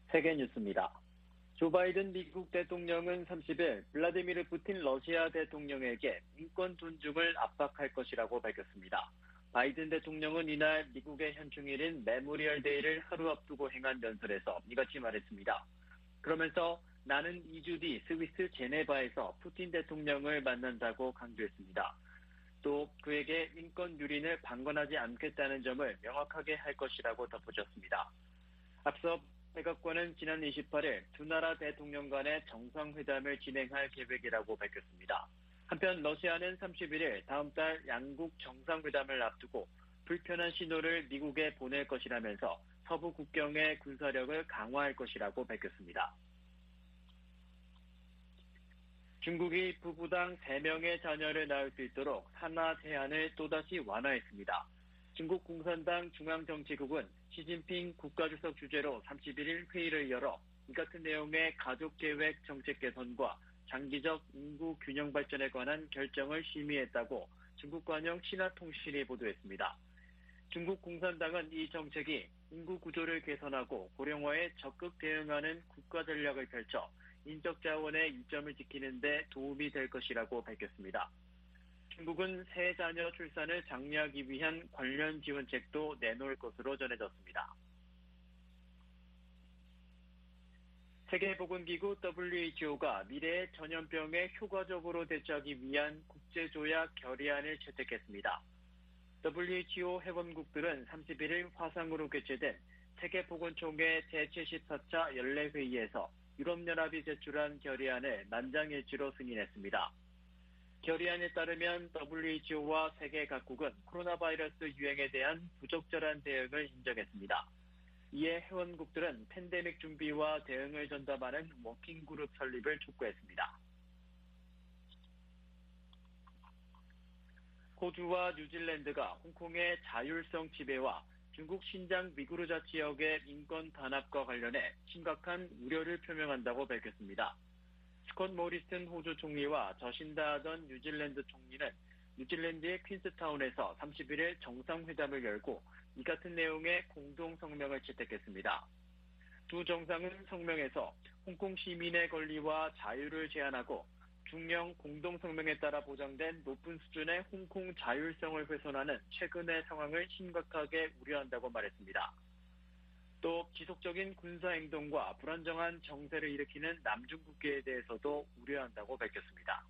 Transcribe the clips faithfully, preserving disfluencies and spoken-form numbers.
세계 뉴스입니다. 조 바이든 미국 대통령은 삼십일 블라디미르 푸틴 러시아 대통령에게 인권 존중을 압박할 것이라고 밝혔습니다. 바이든 대통령은 이날 미국의 현충일인 메모리얼 데이를 하루 앞두고 행한 연설에서 이같이 말했습니다. 그러면서 나는 이 주 뒤 스위스 제네바에서 푸틴 대통령을 만난다고 강조했습니다. 또 그에게 인권 유린을 방관하지 않겠다는 점을 명확하게 할 것이라고 덧붙였습니다. 앞서 백악관은 지난 이십팔일 두 나라 대통령 간의 정상회담을 진행할 계획이라고 밝혔습니다. 한편 러시아는 삼십일일 다음 달 양국 정상회담을 앞두고 불편한 신호를 미국에 보낼 것이라면서 서부 국경의 군사력을 강화할 것이라고 밝혔습니다. 중국이 부부당 세 명의 자녀를 낳을 수 있도록 산하 제한을 또다시 완화했습니다. 중국 공산당 중앙정치국은 시진핑 국가주석 주재로 삼십일일 회의를 열어 이 같은 내용의 가족계획 정책 개선과 장기적 인구 균형 발전에 관한 결정을 심의했다고 중국 관영 신화통신이 보도했습니다. 중국 공산당은 이 정책이 인구 구조를 개선하고 고령화에 적극 대응하는 국가 전략을 펼쳐 인적 자원의 이점을 지키는 데 도움이 될 것이라고 밝혔습니다. 중국은 새 자녀 출산을 장려하기 위한 관련 지원책도 내놓을 것으로 전해졌습니다. 세계보건기구 더블유에이치오가 미래의 전염병에 효과적으로 대처하기 위한 국제조약 결의안을 채택했습니다. 더블유에이치오 회원국들은 삼십일일 화상으로 개최된 세계보건총회 제칠십사 차 연례회의에서 유럽연합이 제출한 결의안을 만장일치로 승인했습니다. 결의안에 따르면 더블유에이치오와 세계 각국은 코로나 바이러스 유행에 대한 부적절한 대응을 인정했습니다. 이에 회원국들은 팬데믹 준비와 대응을 전담하는 워킹그룹 설립을 촉구했습니다. 호주와 뉴질랜드가 홍콩의 자율성 지배와 중국 신장 위구르자 지역의 인권 탄압과 관련해 심각한 우려를 표명한다고 밝혔습니다. 스콧 모리슨 호주 총리와 저신다 하던 뉴질랜드 총리는 뉴질랜드의 퀸스타운에서 삼십일일 정상회담을 열고 이 같은 내용의 공동 성명을 채택했습니다. 두 정상은 성명에서 홍콩 시민의 권리와 자유를 제한하고 중령 공동 성명에 따라 보장된 높은 수준의 홍콩 자율성을 훼손하는 최근의 상황을 심각하게 우려한다고 말했습니다. 또 지속적인 군사행동과 불안정한 정세를 일으키는 남중국해에 대해서도 우려한다고 밝혔습니다.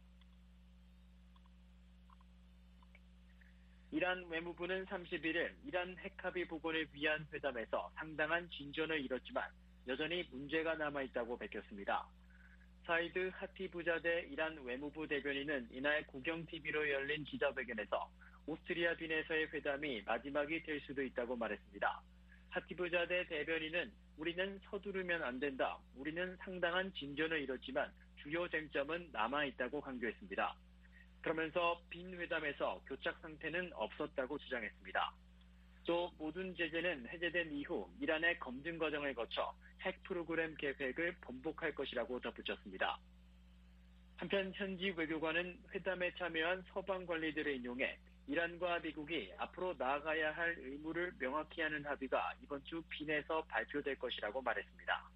이란 외무부는 삼십일일 이란 핵합의 복원을 위한 회담에서 상당한 진전을 이뤘지만 여전히 문제가 남아있다고 밝혔습니다. 사이드 하티부자데 이란 외무부 대변인은 이날 국영티비로 열린 기자회견에서 오스트리아 빈에서의 회담이 마지막이 될 수도 있다고 말했습니다. 하티부자데 대변인은 우리는 서두르면 안 된다. 우리는 상당한 진전을 이뤘지만 주요 쟁점은 남아있다고 강조했습니다. 그러면서 빈 회담에서 교착 상태는 없었다고 주장했습니다. 또 모든 제재는 해제된 이후 이란의 검증 과정을 거쳐 핵 프로그램 계획을 번복할 것이라고 덧붙였습니다. 한편 현지 외교관은 회담에 참여한 서방 관리들을 인용해 이란과 미국이 앞으로 나아가야 할 의무를 명확히 하는 합의가 이번 주 빈에서 발표될 것이라고 말했습니다.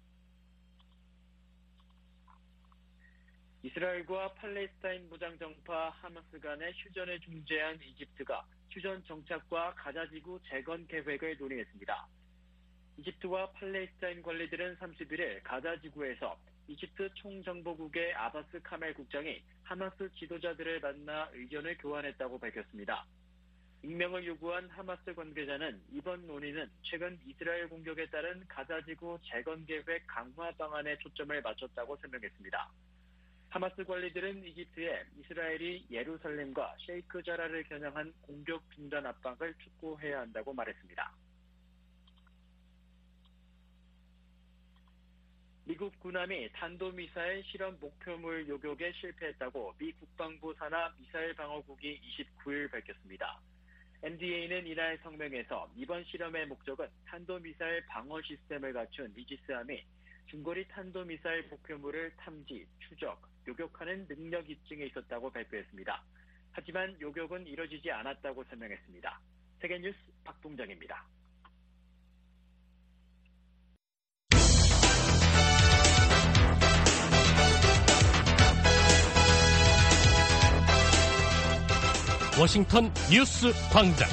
이스라엘과 팔레스타인 무장정파 하마스 간의 휴전을 중재한 이집트가 휴전 정착과 가자지구 재건 계획을 논의했습니다. 이집트와 팔레스타인 관리들은 삼십일일 가자지구에서 이집트 총정보국의 아바스 카멜 국장이 하마스 지도자들을 만나 의견을 교환했다고 밝혔습니다. 익명을 요구한 하마스 관계자는 이번 논의는 최근 이스라엘 공격에 따른 가자지구 재건 계획 강화 방안에 초점을 맞췄다고 설명했습니다. 하마스 관리들은 이집트에 이스라엘이 예루살렘과 셰이크 자라를 겨냥한 공격 중단 압박을 촉구해야 한다고 말했습니다. 미국 군함이 탄도미사일 실험 목표물 요격에 실패했다고 미 국방부 산하 미사일 방어국이 이십구일 밝혔습니다. 엔디에이는 이날 성명에서 이번 실험의 목적은 탄도미사일 방어 시스템을 갖춘 이지스함이 중거리 탄도미사일 목표물을 탐지, 추적, 요격하는 능력 입증에 있었다고 발표했습니다. 하지만 요격은 이뤄지지 않았다고 설명했습니다. 세계뉴스 박동정입니다. 워싱턴 뉴스 광장.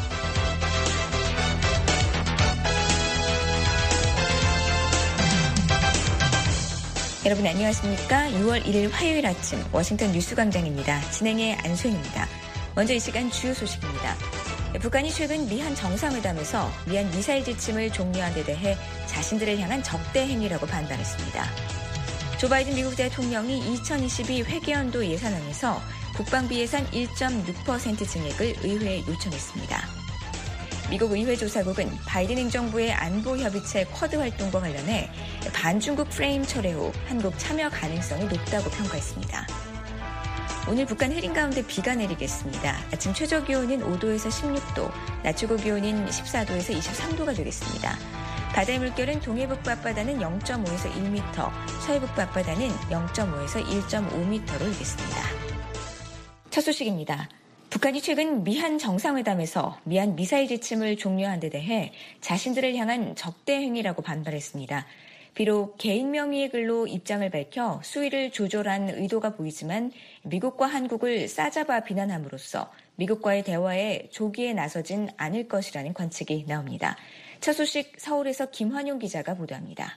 여러분 안녕하십니까? 유월 일일 화요일 아침 워싱턴 뉴스 광장입니다. 진행의 안소연입니다. 먼저 이 시간 주요 소식입니다. 북한이 최근 미한 정상회담에서 미한 미사일 지침을 종료한 데 대해 자신들을 향한 적대 행위라고 판단했습니다. 조 바이든 미국 대통령이 이천이십이 회계연도 예산안에서 국방비 예산 일 점 육 퍼센트 증액을 의회에 요청했습니다. 미국 의회 조사국은 바이든 행정부의 안보협의체 쿼드 활동과 관련해 반중국 프레임 철회 후 한국 참여 가능성이 높다고 평가했습니다. 오늘 북한 흐린 가운데 비가 내리겠습니다. 아침 최저기온은 오 도에서 십육 도, 낮 최고기온은 십사 도에서 이십삼 도가 되겠습니다. 바다의 물결은 동해북부 앞바다는 영 점 오에서 일 미터, 서해북부 앞바다는 영 점 오에서 일 점 오 미터로 일겠습니다. 첫 소식입니다. 북한이 최근 미한 정상회담에서 미한 미사일 지침을 종료한 데 대해 자신들을 향한 적대 행위라고 반발했습니다. 비록 개인 명의의 글로 입장을 밝혀 수위를 조절한 의도가 보이지만 미국과 한국을 싸잡아 비난함으로써 미국과의 대화에 조기에 나서진 않을 것이라는 관측이 나옵니다. 첫 소식 서울에서 김환용 기자가 보도합니다.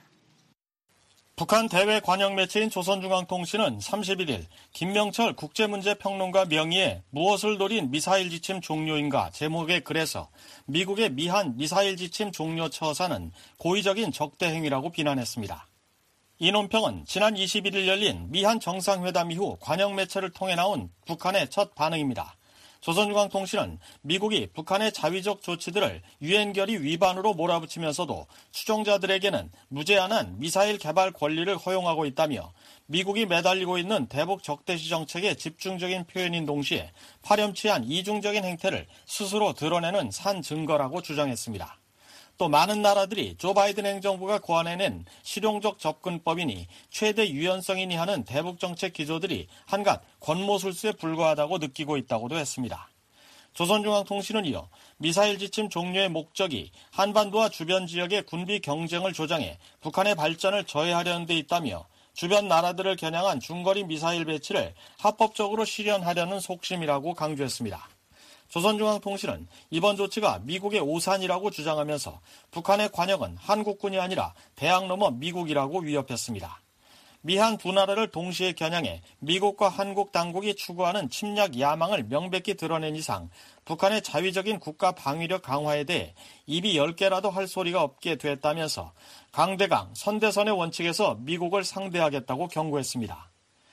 북한 대외 관영 매체인 조선중앙통신은 삼십일일 김명철 국제문제평론가 명의의 무엇을 노린 미사일 지침 종료인가 제목의 글에서 미국의 미한 미사일 지침 종료 처사는 고의적인 적대 행위라고 비난했습니다. 이 논평은 지난 이십일일 열린 미한 정상회담 이후 관영 매체를 통해 나온 북한의 첫 반응입니다. 조선중앙통신은 미국이 북한의 자위적 조치들을 유엔결의 위반으로 몰아붙이면서도 추종자들에게는 무제한한 미사일 개발 권리를 허용하고 있다며 미국이 매달리고 있는 대북 적대시 정책의 집중적인 표현인 동시에 파렴치한 이중적인 행태를 스스로 드러내는 산 증거라고 주장했습니다. 또 많은 나라들이 조 바이든 행정부가 고안해낸 실용적 접근법이니 최대 유연성이니 하는 대북정책 기조들이 한갓 권모술수에 불과하다고 느끼고 있다고도 했습니다. 조선중앙통신은 이어 미사일 지침 종료의 목적이 한반도와 주변 지역의 군비 경쟁을 조장해 북한의 발전을 저해하려는 데 있다며 주변 나라들을 겨냥한 중거리 미사일 배치를 합법적으로 실현하려는 속심이라고 강조했습니다. 조선중앙통신은 이번 조치가 미국의 오산이라고 주장하면서 북한의 관역은 한국군이 아니라 대양 너머 미국이라고 위협했습니다. 미한 두 나라를 동시에 겨냥해 미국과 한국 당국이 추구하는 침략 야망을 명백히 드러낸 이상 북한의 자위적인 국가 방위력 강화에 대해 입이 열 개라도 할 소리가 없게 됐다면서 강대강, 선대선의 원칙에서 미국을 상대하겠다고 경고했습니다.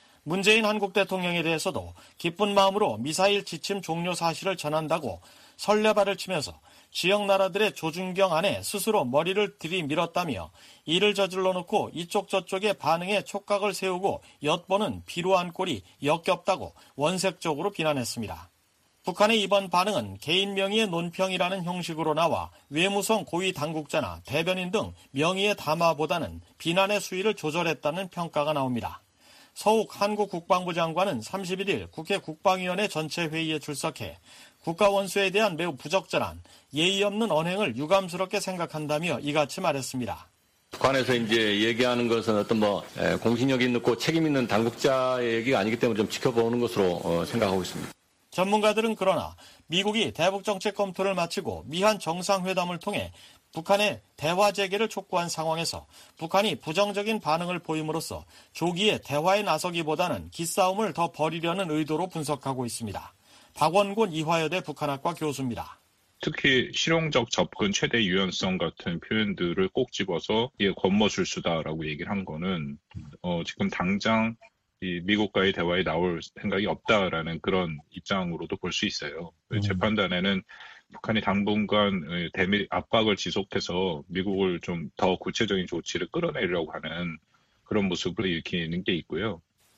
문재인 한국 대통령에 대해서도 기쁜 마음으로 미사일 지침 종료 사실을 전한다고 설레발을 치면서 지역 나라들의 조준경 안에 스스로 머리를 들이밀었다며 이를 저질러 놓고 이쪽 저쪽의 반응에 촉각을 세우고 엿보는 비루한 꼴이 역겹다고 원색적으로 비난했습니다. 북한의 이번 반응은 개인 명의의 논평이라는 형식으로 나와 외무성 고위 당국자나 대변인 등 명의의 담화보다는 비난의 수위를 조절했다는 평가가 나옵니다. 서욱 한국 국방부 장관은 삼십일일 국회 국방위원회 전체 회의에 출석해 국가 원수에 대한 매우 부적절한 예의 없는 언행을 유감스럽게 생각한다며 이같이 말했습니다. 북한에서 이제 얘기하는 것은 어떤 뭐 공신력 있고 책임 있는 당국자의 얘기가 아니기 때문에 좀 지켜보는 것으로 생각하고 있습니다. 전문가들은 그러나 미국이 대북 정책 검토를 마치고 미한 정상회담을 통해 북한의 대화 재개를 촉구한 상황에서 북한이 부정적인 반응을 보임으로써 조기에 대화에 나서기보다는 기싸움을 더 벌이려는 의도로 분석하고 있습니다. 박원곤 이화여대 북한학과 교수입니다. 특히 실용적 접근 최대 유연성 같은 표현들을 꼭 집어서 이게 권모술수다라고 얘기를 한 거는 어, 지금 당장 이 미국과의 대화에 나올 생각이 없다라는 그런 입장으로도 볼 수 있어요. 음. 제 판단에는 북한이 당분간 대미 압박을 지속해서 미국을 좀 더 구체적인 조치를 끌어내려고 하는 그런 모습을 일으키는 게 있고요.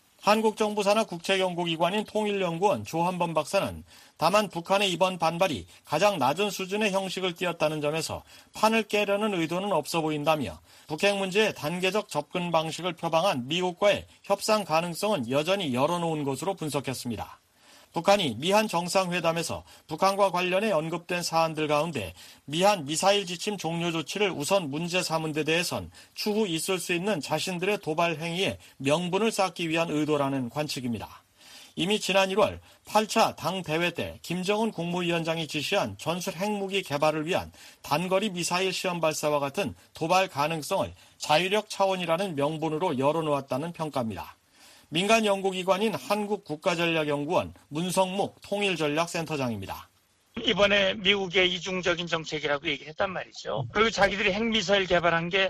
한국 정부 산하 국책연구기관인 통일연구원 조한범 박사는 다만 북한의 이번 반발이 가장 낮은 수준의 형식을 띄었다는 점에서 판을 깨려는 의도는 없어 보인다며 북핵 문제의 단계적 접근 방식을 표방한 미국과의 협상 가능성은 여전히 열어놓은 것으로 분석했습니다. 북한이 미한 정상회담에서 북한과 관련해 언급된 사안들 가운데 미한 미사일 지침 종료 조치를 우선 문제 삼은 데 대해선 추후 있을 수 있는 자신들의 도발 행위에 명분을 쌓기 위한 의도라는 관측입니다. 이미 지난 일월 팔 차 당 대회 때 김정은 국무위원장이 지시한 전술 핵무기 개발을 위한 단거리 미사일 시험 발사와 같은 도발 가능성을 자유력 차원이라는 명분으로 열어놓았다는 평가입니다. 민간 연구기관인 한국국가전략연구원 문성묵 통일전략센터장입니다. 이번에 미국의 이중적인 정책이라고 얘기했단 말이죠. 그리고 자기들이 핵미사일 개발한 게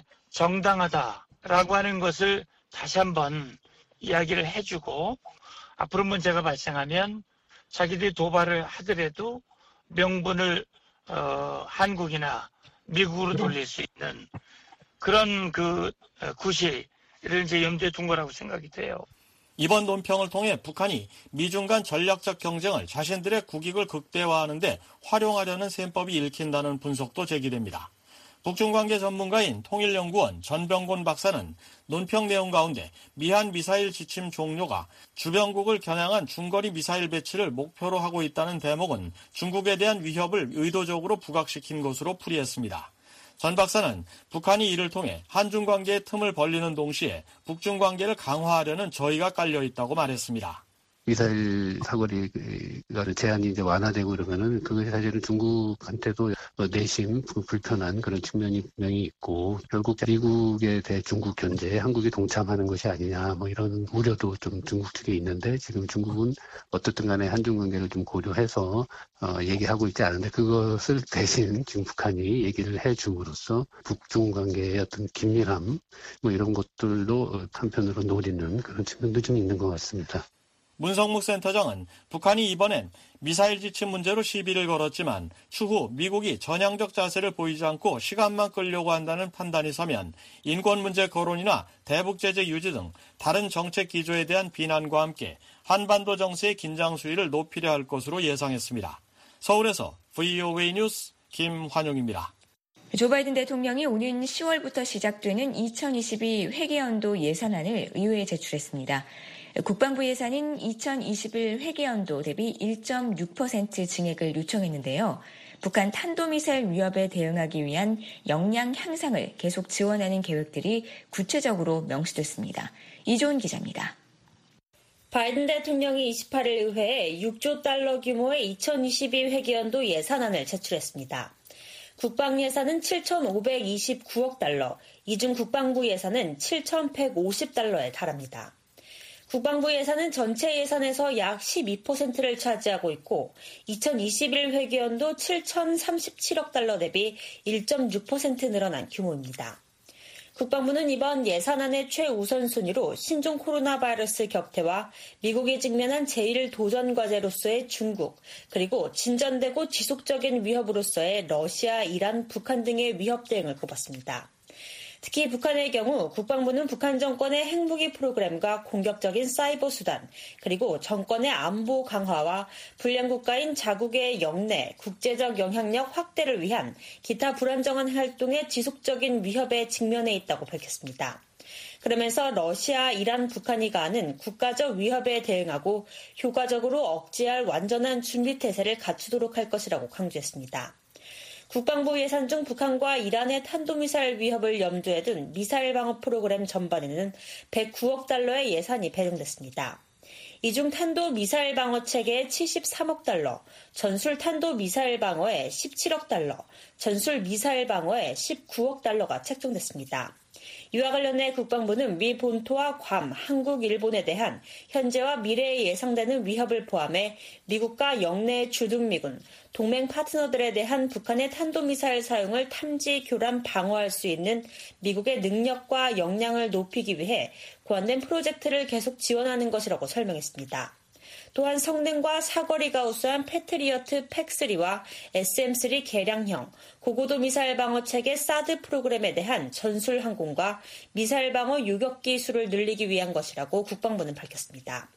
정당하다라고 하는 것을 다시 한번 이야기를 해주고 앞으로 문제가 발생하면 자기들이 도발을 하더라도 명분을 어, 한국이나 미국으로 돌릴 수 있는 그런 그 구실을 이제 염두에 둔 거라고 생각이 돼요. 이번 논평을 통해 북한이 미중 간 전략적 경쟁을 자신들의 국익을 극대화하는 데 활용하려는 셈법이 읽힌다는 분석도 제기됩니다. 북중관계 전문가인 통일연구원 전병곤 박사는 논평 내용 가운데 미한 미사일 지침 종료가 주변국을 겨냥한 중거리 미사일 배치를 목표로 하고 있다는 대목은 중국에 대한 위협을 의도적으로 부각시킨 것으로 풀이했습니다. 전 박사는 북한이 이를 통해 한중 관계의 틈을 벌리는 동시에 북중 관계를 강화하려는 저의가 깔려 있다고 말했습니다. 미사일 사거리가 제한이 이제 완화되고 그러면은 그게 사실은 중국한테도 내심 불편한 그런 측면이 분명히 있고 결국 미국에 대해 중국 견제에 한국이 동참하는 것이 아니냐 뭐 이런 우려도 좀 중국 측에 있는데 지금 중국은 어떻든 간에 한중 관계를 좀 고려해서 어, 얘기하고 있지 않은데 그것을 대신 지금 북한이 얘기를 해줌으로써 북중 관계의 어떤 긴밀함 뭐 이런 것들도 한편으로 노리는 그런 측면도 좀 있는 것 같습니다. 문성묵 센터장은 북한이 이번엔 미사일 지침 문제로 시비를 걸었지만 추후 미국이 전향적 자세를 보이지 않고 시간만 끌려고 한다는 판단이 서면 인권 문제 거론이나 대북 제재 유지 등 다른 정책 기조에 대한 비난과 함께 한반도 정세의 긴장 수위를 높이려 할 것으로 예상했습니다. 서울에서 브이오에이 뉴스 김환용입니다. 조 바이든 대통령이 오는 시월부터 시작되는 이천이십이 회계연도 예산안을 의회에 제출했습니다. 국방부 예산인 이천이십일 회계연도 대비 일 점 육 퍼센트 증액을 요청했는데요. 북한 탄도미사일 위협에 대응하기 위한 역량 향상을 계속 지원하는 계획들이 구체적으로 명시됐습니다. 이조은 기자입니다. 바이든 대통령이 이십팔 일 의회에 육조 달러 규모의 이천이십이 회계연도 예산안을 제출했습니다. 국방 예산은 칠천오백이십구억 달러, 이중 국방부 예산은 칠천백오십 달러에 달합니다. 국방부 예산은 전체 예산에서 약 십이 퍼센트를 차지하고 있고 이천이십일 회계연도 칠천삼십칠억 달러 대비 일 점 육 퍼센트 늘어난 규모입니다. 국방부는 이번 예산안의 최우선순위로 신종 코로나 바이러스 격퇴와 미국이 직면한 제일 도전 과제로서의 중국, 그리고 진전되고 지속적인 위협으로서의 러시아, 이란, 북한 등의 위협 대응을 꼽았습니다. 특히 북한의 경우 국방부는 북한 정권의 핵무기 프로그램과 공격적인 사이버 수단, 그리고 정권의 안보 강화와 불량 국가인 자국의 영내, 국제적 영향력 확대를 위한 기타 불안정한 활동의 지속적인 위협에 직면해 있다고 밝혔습니다. 그러면서 러시아, 이란, 북한이 가하는 국가적 위협에 대응하고 효과적으로 억제할 완전한 준비태세를 갖추도록 할 것이라고 강조했습니다. 국방부 예산 중 북한과 이란의 탄도미사일 위협을 염두에 둔 미사일 방어 프로그램 전반에는 백구억 달러의 예산이 배정됐습니다. 이 중 탄도미사일 방어 체계에 칠십삼억 달러, 전술 탄도미사일 방어에 십칠억 달러, 전술 미사일 방어에 십구억 달러가 책정됐습니다. 이와 관련해 국방부는 미 본토와 괌, 한국, 일본에 대한 현재와 미래에 예상되는 위협을 포함해 미국과 영내 주둔미군, 동맹 파트너들에 대한 북한의 탄도미사일 사용을 탐지, 교란, 방어할 수 있는 미국의 능력과 역량을 높이기 위해 고안된 프로젝트를 계속 지원하는 것이라고 설명했습니다. 또한 성능과 사거리가 우수한 패트리어트 팩쓰리와 에스엠쓰리 개량형, 고고도 미사일 방어 체계 사드 프로그램에 대한 전술 항공과 미사일 방어 요격 기술을 늘리기 위한 것이라고 국방부는 밝혔습니다.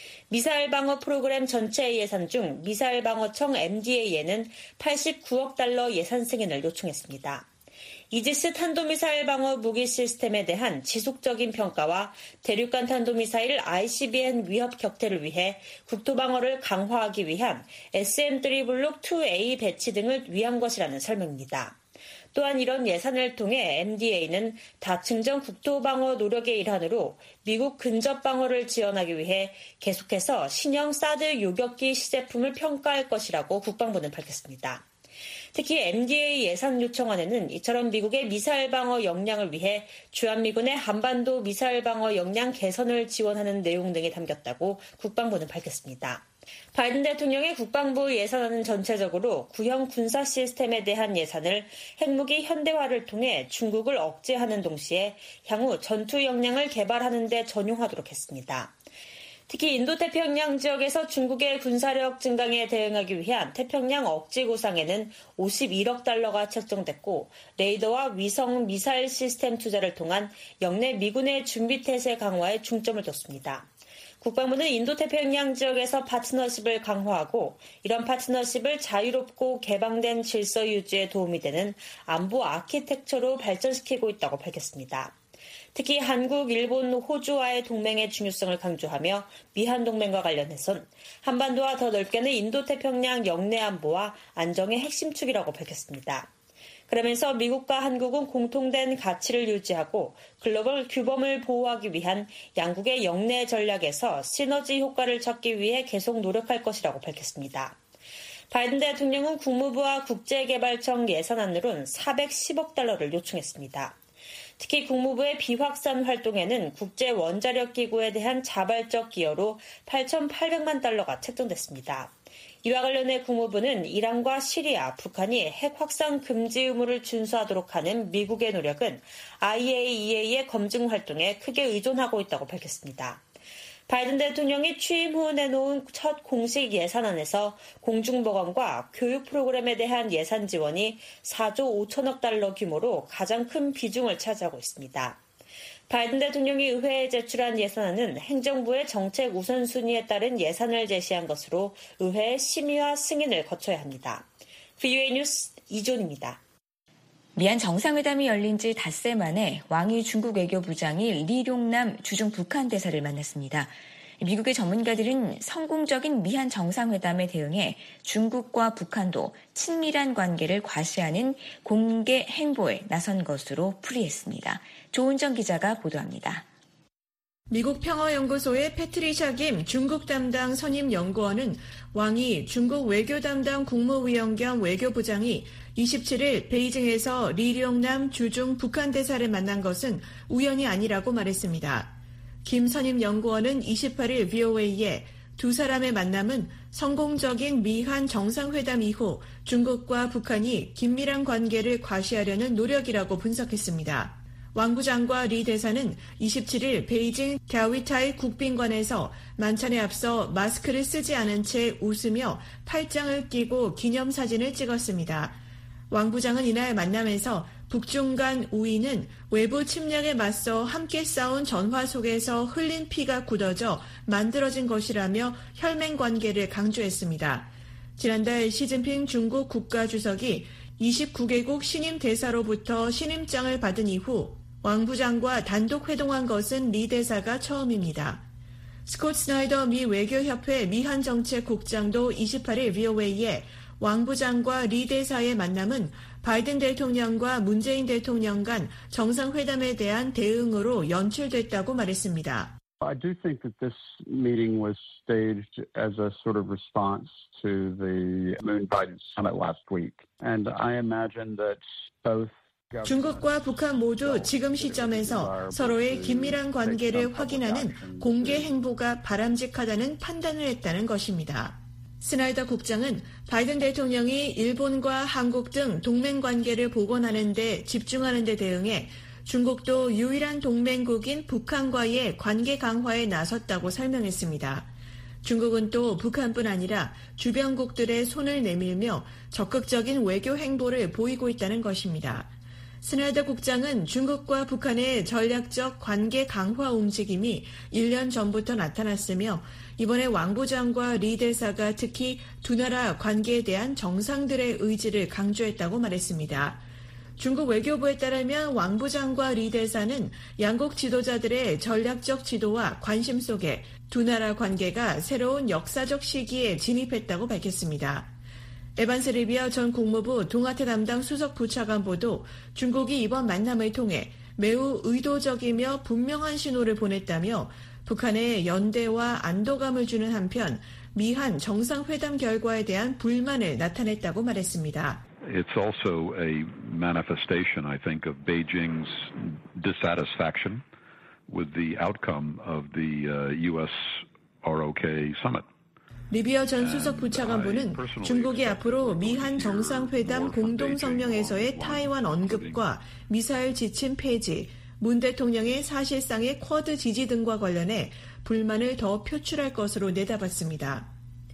미사일 방어 프로그램 전체 예산 중 미사일 방어청 엠디에이에는 팔십구억 달러 예산 승인을 요청했습니다. 이지스 탄도미사일 방어 무기 시스템에 대한 지속적인 평가와 대륙간 탄도미사일 아이씨비엠 위협 격퇴를 위해 국토방어를 강화하기 위한 에스엠쓰리 블록 투 에이 배치 등을 위한 것이라는 설명입니다. 또한 이런 예산을 통해 엠디에이는 다층전 국토방어 노력의 일환으로 미국 근접 방어를 지원하기 위해 계속해서 신형 사드 요격기 시제품을 평가할 것이라고 국방부는 밝혔습니다. 특히 엠디에이 예산 요청안에는 이처럼 미국의 미사일 방어 역량을 위해 주한미군의 한반도 미사일 방어 역량 개선을 지원하는 내용 등이 담겼다고 국방부는 밝혔습니다. 바이든 대통령의 국방부 예산안은 전체적으로 구형 군사 시스템에 대한 예산을 핵무기 현대화를 통해 중국을 억제하는 동시에 향후 전투 역량을 개발하는 데 전용하도록 했습니다. 특히 인도태평양 지역에서 중국의 군사력 증강에 대응하기 위한 태평양 억지 구상에는 오십일억 달러가 책정됐고 레이더와 위성 미사일 시스템 투자를 통한 역내 미군의 준비태세 강화에 중점을 뒀습니다. 국방부는 인도태평양 지역에서 파트너십을 강화하고 이런 파트너십을 자유롭고 개방된 질서 유지에 도움이 되는 안보 아키텍처로 발전시키고 있다고 밝혔습니다. 특히 한국, 일본, 호주와의 동맹의 중요성을 강조하며 미한 동맹과 관련해선 한반도와 더 넓게는 인도태평양 영내 안보와 안정의 핵심 축이라고 밝혔습니다. 그러면서 미국과 한국은 공통된 가치를 유지하고 글로벌 규범을 보호하기 위한 양국의 영내 전략에서 시너지 효과를 찾기 위해 계속 노력할 것이라고 밝혔습니다. 바이든 대통령은 국무부와 국제개발청 예산안으론 사백십억 달러를 요청했습니다. 특히 국무부의 비확산 활동에는 국제원자력기구에 대한 자발적 기여로 팔천팔백만 달러가 책정됐습니다. 이와 관련해 국무부는 이란과 시리아, 북한이 핵 확산 금지 의무를 준수하도록 하는 미국의 노력은 아이에이이에이의 검증 활동에 크게 의존하고 있다고 밝혔습니다. 바이든 대통령이 취임 후 내놓은 첫 공식 예산안에서 공중보건과 교육 프로그램에 대한 예산 지원이 사조 오천억 달러 규모로 가장 큰 비중을 차지하고 있습니다. 바이든 대통령이 의회에 제출한 예산안은 행정부의 정책 우선순위에 따른 예산을 제시한 것으로 의회의 심의와 승인을 거쳐야 합니다. 브이오에이 뉴스 이존입니다. 미한 정상회담이 열린 지 닷새 만에 왕이 중국 외교부장이 리룡남 주중 북한 대사를 만났습니다. 미국의 전문가들은 성공적인 미한 정상회담에 대응해 중국과 북한도 친밀한 관계를 과시하는 공개 행보에 나선 것으로 풀이했습니다. 조은정 기자가 보도합니다. 미국 평화연구소의 패트리샤 김 중국 담당 선임 연구원은 왕이 중국 외교 담당 국무위원 겸 외교부장이 이십칠일 베이징에서 리룡남 주중 북한 대사를 만난 것은 우연이 아니라고 말했습니다. 김 선임 연구원은 이십팔일 브이오에이에 두 사람의 만남은 성공적인 미한 정상회담 이후 중국과 북한이 긴밀한 관계를 과시하려는 노력이라고 분석했습니다. 왕 부장과 리 대사는 이십칠일 베이징 갸위타이 국빈관에서 만찬에 앞서 마스크를 쓰지 않은 채 웃으며 팔짱을 끼고 기념사진을 찍었습니다. 왕 부장은 이날 만남에서 북중 간 우위는 외부 침략에 맞서 함께 싸운 전화 속에서 흘린 피가 굳어져 만들어진 것이라며 혈맹 관계를 강조했습니다. 지난달 시진핑 중국 국가주석이 이십구 개국 신임 대사로부터 신임장을 받은 이후 왕 부장과 단독 회동한 것은 리 대사가 처음입니다. 스콧 스나이더 미 외교협회 미한정책국장도 이십팔일 브이오에이에 왕 부장과 리 대사의 만남은 바이든 대통령과 문재인 대통령 간 정상회담에 대한 대응으로 연출됐다고 말했습니다. I do think that this meeting was staged as a sort of response to the Moon-Biden summit last week. And I imagine that both 중국과 북한 모두 지금 시점에서 서로의 긴밀한 관계를 확인하는 공개 행보가 바람직하다는 판단을 했다는 것입니다. 스나이더 국장은 바이든 대통령이 일본과 한국 등 동맹 관계를 복원하는 데 집중하는 데 대응해 중국도 유일한 동맹국인 북한과의 관계 강화에 나섰다고 설명했습니다. 중국은 또 북한뿐 아니라 주변국들의 손을 내밀며 적극적인 외교 행보를 보이고 있다는 것입니다. 스나이더 국장은 중국과 북한의 전략적 관계 강화 움직임이 일 년 전부터 나타났으며 이번에 왕 부장과 리 대사가 특히 두 나라 관계에 대한 정상들의 의지를 강조했다고 말했습니다. 중국 외교부에 따르면 왕 부장과 리 대사는 양국 지도자들의 전략적 지도와 관심 속에 두 나라 관계가 새로운 역사적 시기에 진입했다고 밝혔습니다. 에반스 리비아 전 국무부 동아태 담당 수석 부차관보도 중국이 이번 만남을 통해 매우 의도적이며 분명한 신호를 보냈다며 북한에 연대와 안도감을 주는 한편 미한 정상회담 결과에 대한 불만을 나타냈다고 말했습니다. It's also a manifestation, I think, of Beijing's dissatisfaction with the outcome of the uh, U S R O K summit. 리비아 전 수석 부차관보는 중국이 앞으로 미한 정상회담 공동성명에서의 타이완 언급과 미사일 지침 폐지, 문 대통령의 사실상의 쿼드 지지 등과 관련해 불만을 더 표출할 것으로 내다봤습니다.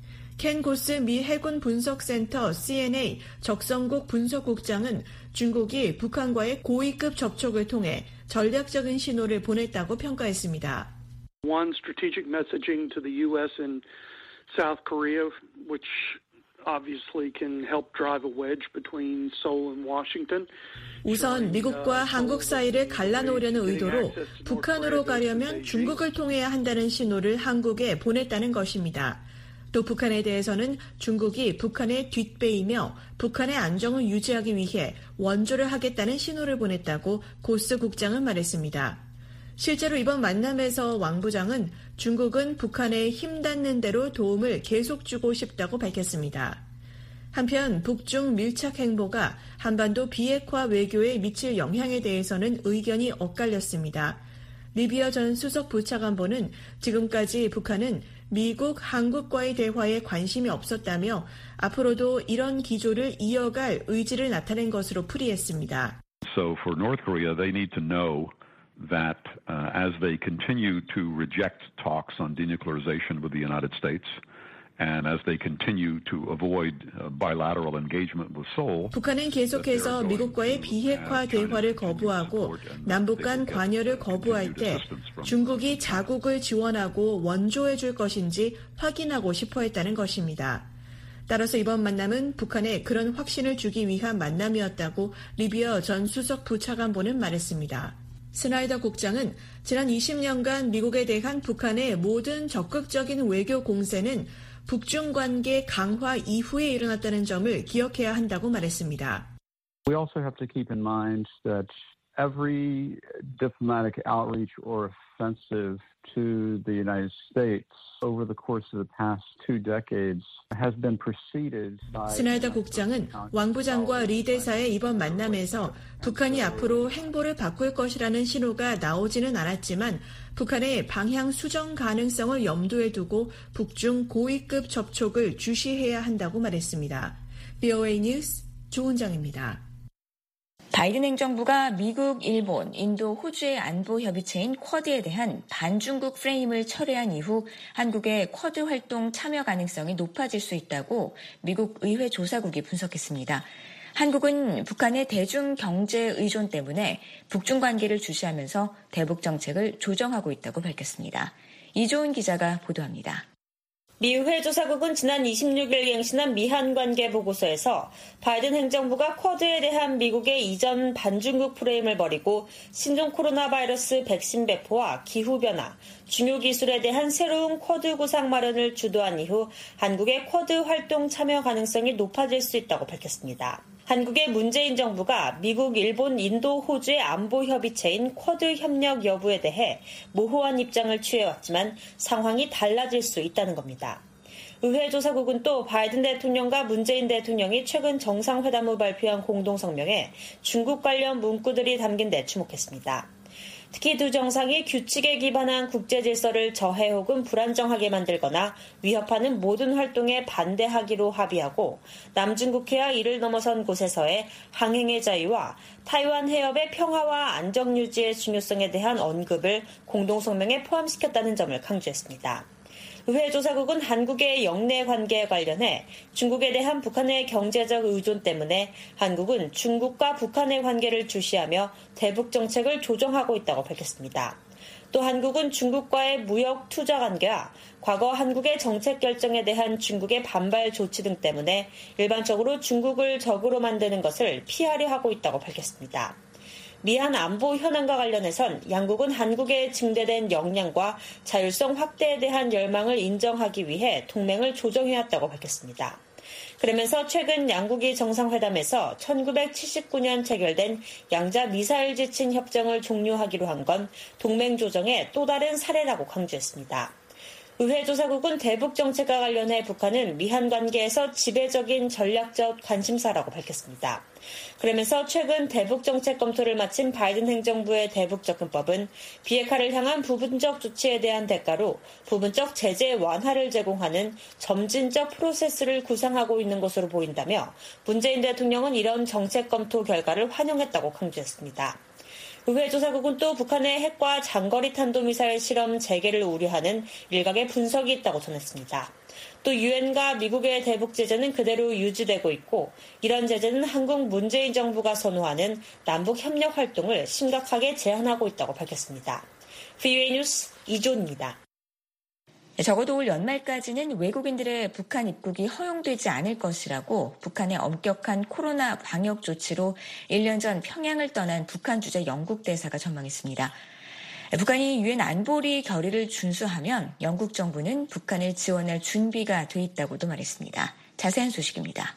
켄 고스 미 해군 분석센터 씨엔에이 적성국 분석국장은 중국이 북한과의 고위급 접촉을 통해 전략적인 신호를 보냈다고 평가했습니다. One strategic messaging to the U S and South Korea, which obviously can help drive a wedge between Seoul and Washington. 우선 미국과 한국 사이를 갈라놓으려는 의도로 북한으로 가려면 중국을 통해야 한다는 신호를 한국에 보냈다는 것입니다. 또 북한에 대해서는 중국이 북한의 뒷배이며 북한의 안정을 유지하기 위해 원조를 하겠다는 신호를 보냈다고 고스 국장은 말했습니다. 실제로 이번 만남에서 왕 부장은 중국은 북한에 힘 닿는 대로 도움을 계속 주고 싶다고 밝혔습니다. 한편 북중 밀착 행보가 한반도 비핵화 외교에 미칠 영향에 대해서는 의견이 엇갈렸습니다. 리비아 전 수석 부차관보는 지금까지 북한은 미국, 한국과의 대화에 관심이 없었다며 앞으로도 이런 기조를 이어갈 의지를 나타낸 것으로 풀이했습니다. So for North Korea, they need to know that uh, as they continue to reject talks on denuclearization with the United States, and as they continue to avoid bilateral engagement with Seoul, 북한은 계속해서 미국과의 비핵화 대화를 거부하고 남북 간 관여를 거부할 때 중국이 자국을 지원하고 원조해 줄 것인지 확인하고 싶어 했다는 것입니다. 따라서 이번 만남은 북한에 그런 확신을 주기 위한 만남이었다고 리비아 전 수석 부차관보는 말했습니다. 스나이더 국장은 지난 이십 년간 미국에 대한 북한의 모든 적극적인 외교 공세는 북중 관계 강화 이후에 일어났다는 점을 기억해야 한다고 말했습니다. We also have to keep in mind that every diplomatic outreach or offensive to the United States over the course of the past two decades has been preceded by 스나이더 국장은 왕 부장과 리 대사의 이번 만남에서 북한이 앞으로 행보를 바꿀 것이라는 신호가 나오지는 않았지만 북한의 방향 수정 가능성을 염두에 두고 북중 고위급 접촉을 주시해야 한다고 말했습니다. 비오에이 뉴스 조은정입니다. 바이든 행정부가 미국, 일본, 인도, 호주의 안보 협의체인 쿼드에 대한 반중국 프레임을 철회한 이후 한국의 쿼드 활동 참여 가능성이 높아질 수 있다고 미국 의회 조사국이 분석했습니다. 한국은 북한의 대중 경제 의존 때문에 북중 관계를 주시하면서 대북 정책을 조정하고 있다고 밝혔습니다. 이조은 기자가 보도합니다. 미 의회 조사국은 지난 이십육 일 갱신한 미한 관계 보고서에서 바이든 행정부가 쿼드에 대한 미국의 이전 반중국 프레임을 버리고 신종 코로나 바이러스 백신 배포와 기후변화, 중요 기술에 대한 새로운 쿼드 구상 마련을 주도한 이후 한국의 쿼드 활동 참여 가능성이 높아질 수 있다고 밝혔습니다. 한국의 문재인 정부가 미국, 일본, 인도, 호주의 안보 협의체인 쿼드 협력 여부에 대해 모호한 입장을 취해왔지만 상황이 달라질 수 있다는 겁니다. 의회 조사국은 또 바이든 대통령과 문재인 대통령이 최근 정상회담 후 발표한 공동성명에 중국 관련 문구들이 담긴 데 주목했습니다. 특히 두 정상이 규칙에 기반한 국제 질서를 저해 혹은 불안정하게 만들거나 위협하는 모든 활동에 반대하기로 합의하고 남중국해와 이를 넘어선 곳에서의 항행의 자유와 타이완 해협의 평화와 안정 유지의 중요성에 대한 언급을 공동성명에 포함시켰다는 점을 강조했습니다. 의회 조사국은 한국의 영내 관계에 관련해 중국에 대한 북한의 경제적 의존 때문에 한국은 중국과 북한의 관계를 주시하며 대북 정책을 조정하고 있다고 밝혔습니다. 또 한국은 중국과의 무역 투자 관계와 과거 한국의 정책 결정에 대한 중국의 반발 조치 등 때문에 일반적으로 중국을 적으로 만드는 것을 피하려 하고 있다고 밝혔습니다. 미한 안보 현안과 관련해선 양국은 한국의 증대된 역량과 자율성 확대에 대한 열망을 인정하기 위해 동맹을 조정해왔다고 밝혔습니다. 그러면서 최근 양국이 정상회담에서 천구백칠십구 년 체결된 양자 미사일 지침 협정을 종료하기로 한 건 동맹 조정의 또 다른 사례라고 강조했습니다. 의회 조사국은 대북 정책과 관련해 북한은 미한 관계에서 지배적인 전략적 관심사라고 밝혔습니다. 그러면서 최근 대북 정책 검토를 마친 바이든 행정부의 대북 접근법은 비핵화를 향한 부분적 조치에 대한 대가로 부분적 제재 완화를 제공하는 점진적 프로세스를 구상하고 있는 것으로 보인다며 문재인 대통령은 이런 정책 검토 결과를 환영했다고 강조했습니다. 의회 조사국은 또 북한의 핵과 장거리 탄도미사일 실험 재개를 우려하는 일각의 분석이 있다고 전했습니다. 또 유엔과 미국의 대북 제재는 그대로 유지되고 있고 이런 제재는 한국 문재인 정부가 선호하는 남북 협력 활동을 심각하게 제한하고 있다고 밝혔습니다. 브이오에이 뉴스 이조입니다. 적어도 올 연말까지는 외국인들의 북한 입국이 허용되지 않을 것이라고 북한의 엄격한 코로나 방역 조치로 일 년 전 평양을 떠난 북한 주재 영국 대사가 전망했습니다. 북한이 유엔 안보리 결의를 준수하면 영국 정부는 북한을 지원할 준비가 돼 있다고도 말했습니다. 자세한 소식입니다.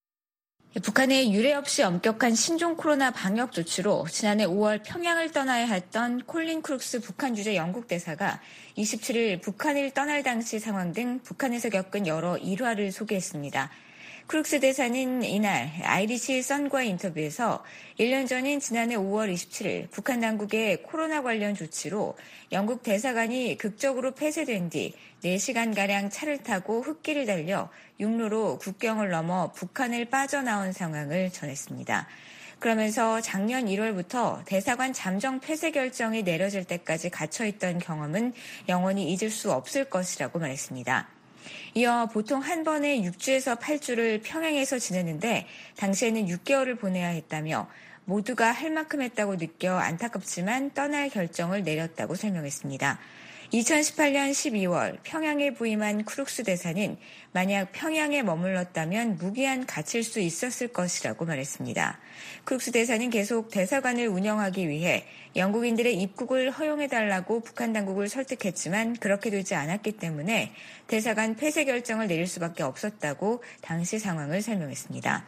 북한의 유례 없이 엄격한 신종 코로나 방역 조치로 지난해 오월 평양을 떠나야 했던 콜린 크룩스 북한 주재 영국 대사가 이십칠 일 북한을 떠날 당시 상황 등 북한에서 겪은 여러 일화를 소개했습니다. 크룩스 대사는 이날 아이리시 선과의 인터뷰에서 일 년 전인 지난해 오월 이십칠 일 북한 당국의 코로나 관련 조치로 영국 대사관이 극적으로 폐쇄된 뒤 네 시간가량 차를 타고 흙길을 달려 육로로 국경을 넘어 북한을 빠져나온 상황을 전했습니다. 그러면서 작년 일월부터 대사관 잠정 폐쇄 결정이 내려질 때까지 갇혀있던 경험은 영원히 잊을 수 없을 것이라고 말했습니다. 이어 보통 한 번에 육 주에서 팔 주를 평양에서 지내는데 당시에는 육 개월을 보내야 했다며 모두가 할 만큼 했다고 느껴 안타깝지만 떠날 결정을 내렸다고 설명했습니다. 이천십팔 년 십이월 평양에 부임한 크룩스 대사는 만약 평양에 머물렀다면 무기한 갇힐 수 있었을 것이라고 말했습니다. 크룩스 대사는 계속 대사관을 운영하기 위해 영국인들의 입국을 허용해달라고 북한 당국을 설득했지만 그렇게 되지 않았기 때문에 대사관 폐쇄 결정을 내릴 수밖에 없었다고 당시 상황을 설명했습니다.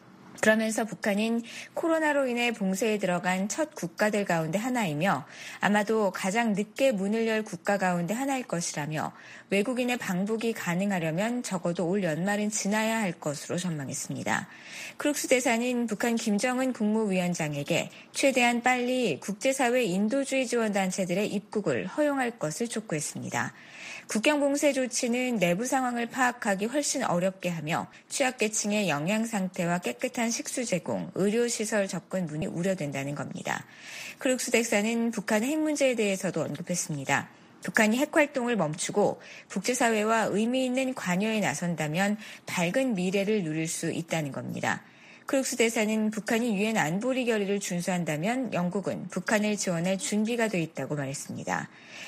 그러면서 북한은 코로나로 인해 봉쇄에 들어간 첫 국가들 가운데 하나이며 아마도 가장 늦게 문을 열 국가 가운데 하나일 것이라며 외국인의 방북이 가능하려면 적어도 올 연말은 지나야 할 것으로 전망했습니다. 크룩스 대사는 북한 김정은 국무위원장에게 최대한 빨리 국제사회 인도주의 지원단체들의 입국을 허용할 것을 촉구했습니다. 국경 봉쇄 조치는 내부 상황을 파악하기 훨씬 어렵게 하며 취약계층의 영양 상태와 깨끗한 식수 제공, 의료시설 접근 문이 우려된다는 겁니다. 크룩스 대사는 북한 핵 문제에 대해서도 언급했습니다. 북한이 핵활동을 멈추고 국제사회와 의미 있는 관여에 나선다면 밝은 미래를 누릴 수 있다는 겁니다. 크룩스 대사는 북한이 유엔 안보리 결의를 준수한다면 영국은 북한을 지원할 준비가 돼 있다고 말했습니다.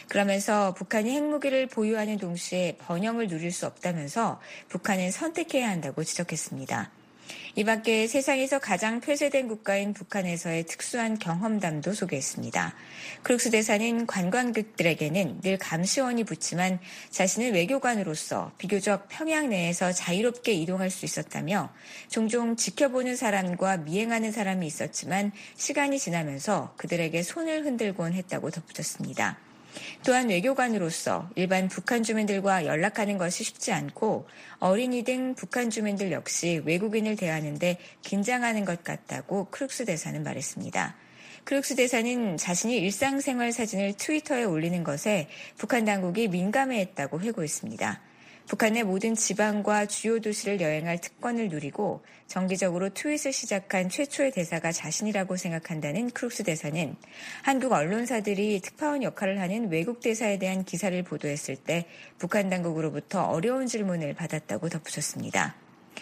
그러면서 북한이 핵무기를 보유하는 동시에 번영을 누릴 수 없다면서 북한은 선택해야 한다고 지적했습니다. 이 밖에 세상에서 가장 폐쇄된 국가인 북한에서의 특수한 경험담도 소개했습니다. 크룩스 대사는 관광객들에게는 늘 감시원이 붙지만 자신은 외교관으로서 비교적 평양 내에서 자유롭게 이동할 수 있었다며 종종 지켜보는 사람과 미행하는 사람이 있었지만 시간이 지나면서 그들에게 손을 흔들곤 했다고 덧붙였습니다. 또한 외교관으로서 일반 북한 주민들과 연락하는 것이 쉽지 않고 어린이 등 북한 주민들 역시 외국인을 대하는데 긴장하는 것 같다고 크룩스 대사는 말했습니다. 크룩스 대사는 자신이 일상생활 사진을 트위터에 올리는 것에 북한 당국이 민감해했다고 회고했습니다. 북한의 모든 지방과 주요 도시를 여행할 특권을 누리고 정기적으로 트윗을 시작한 최초의 대사가 자신이라고 생각한다는 크룩스 대사는 한국 언론사들이 특파원 역할을 하는 외국 대사에 대한 기사를 보도했을 때 북한 당국으로부터 어려운 질문을 받았다고 덧붙였습니다.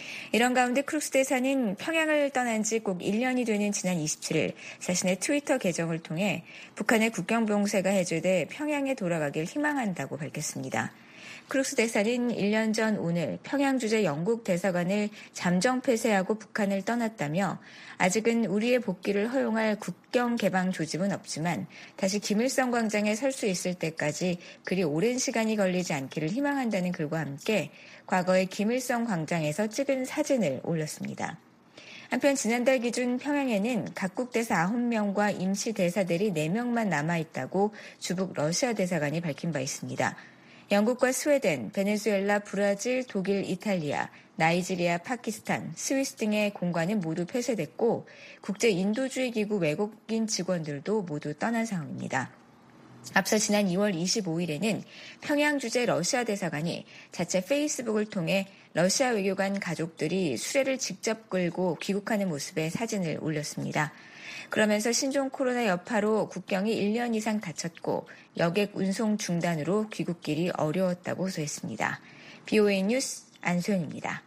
이런 가운데 크룩스 대사는 평양을 떠난 지 꼭 일 년이 되는 지난 이십칠 일 자신의 트위터 계정을 통해 북한의 국경 봉쇄가 해제돼 평양에 돌아가길 희망한다고 밝혔습니다. 크룩스 대사는 일 년 전 오늘 평양 주재 영국 대사관을 잠정 폐쇄하고 북한을 떠났다며 아직은 우리의 복귀를 허용할 국경 개방 조짐은 없지만 다시 김일성 광장에 설 수 있을 때까지 그리 오랜 시간이 걸리지 않기를 희망한다는 글과 함께 과거의 김일성 광장에서 찍은 사진을 올렸습니다. 한편 지난달 기준 평양에는 각국 대사 아홉 명과 임시 대사들이 네 명만 남아있다고 주북 러시아 대사관이 밝힌 바 있습니다. 영국과 스웨덴, 베네수엘라, 브라질, 독일, 이탈리아, 나이지리아, 파키스탄, 스위스 등의 공관은 모두 폐쇄됐고 국제인도주의기구 외국인 직원들도 모두 떠난 상황입니다. 앞서 지난 이월 이십오일에는 평양 주재 러시아 대사관이 자체 페이스북을 통해 러시아 외교관 가족들이 수레를 직접 끌고 귀국하는 모습의 사진을 올렸습니다. 그러면서 신종 코로나 여파로 국경이 일 년 이상 닫혔고 여객 운송 중단으로 귀국길이 어려웠다고 호소했습니다. 비오에이 뉴스 안소연입니다.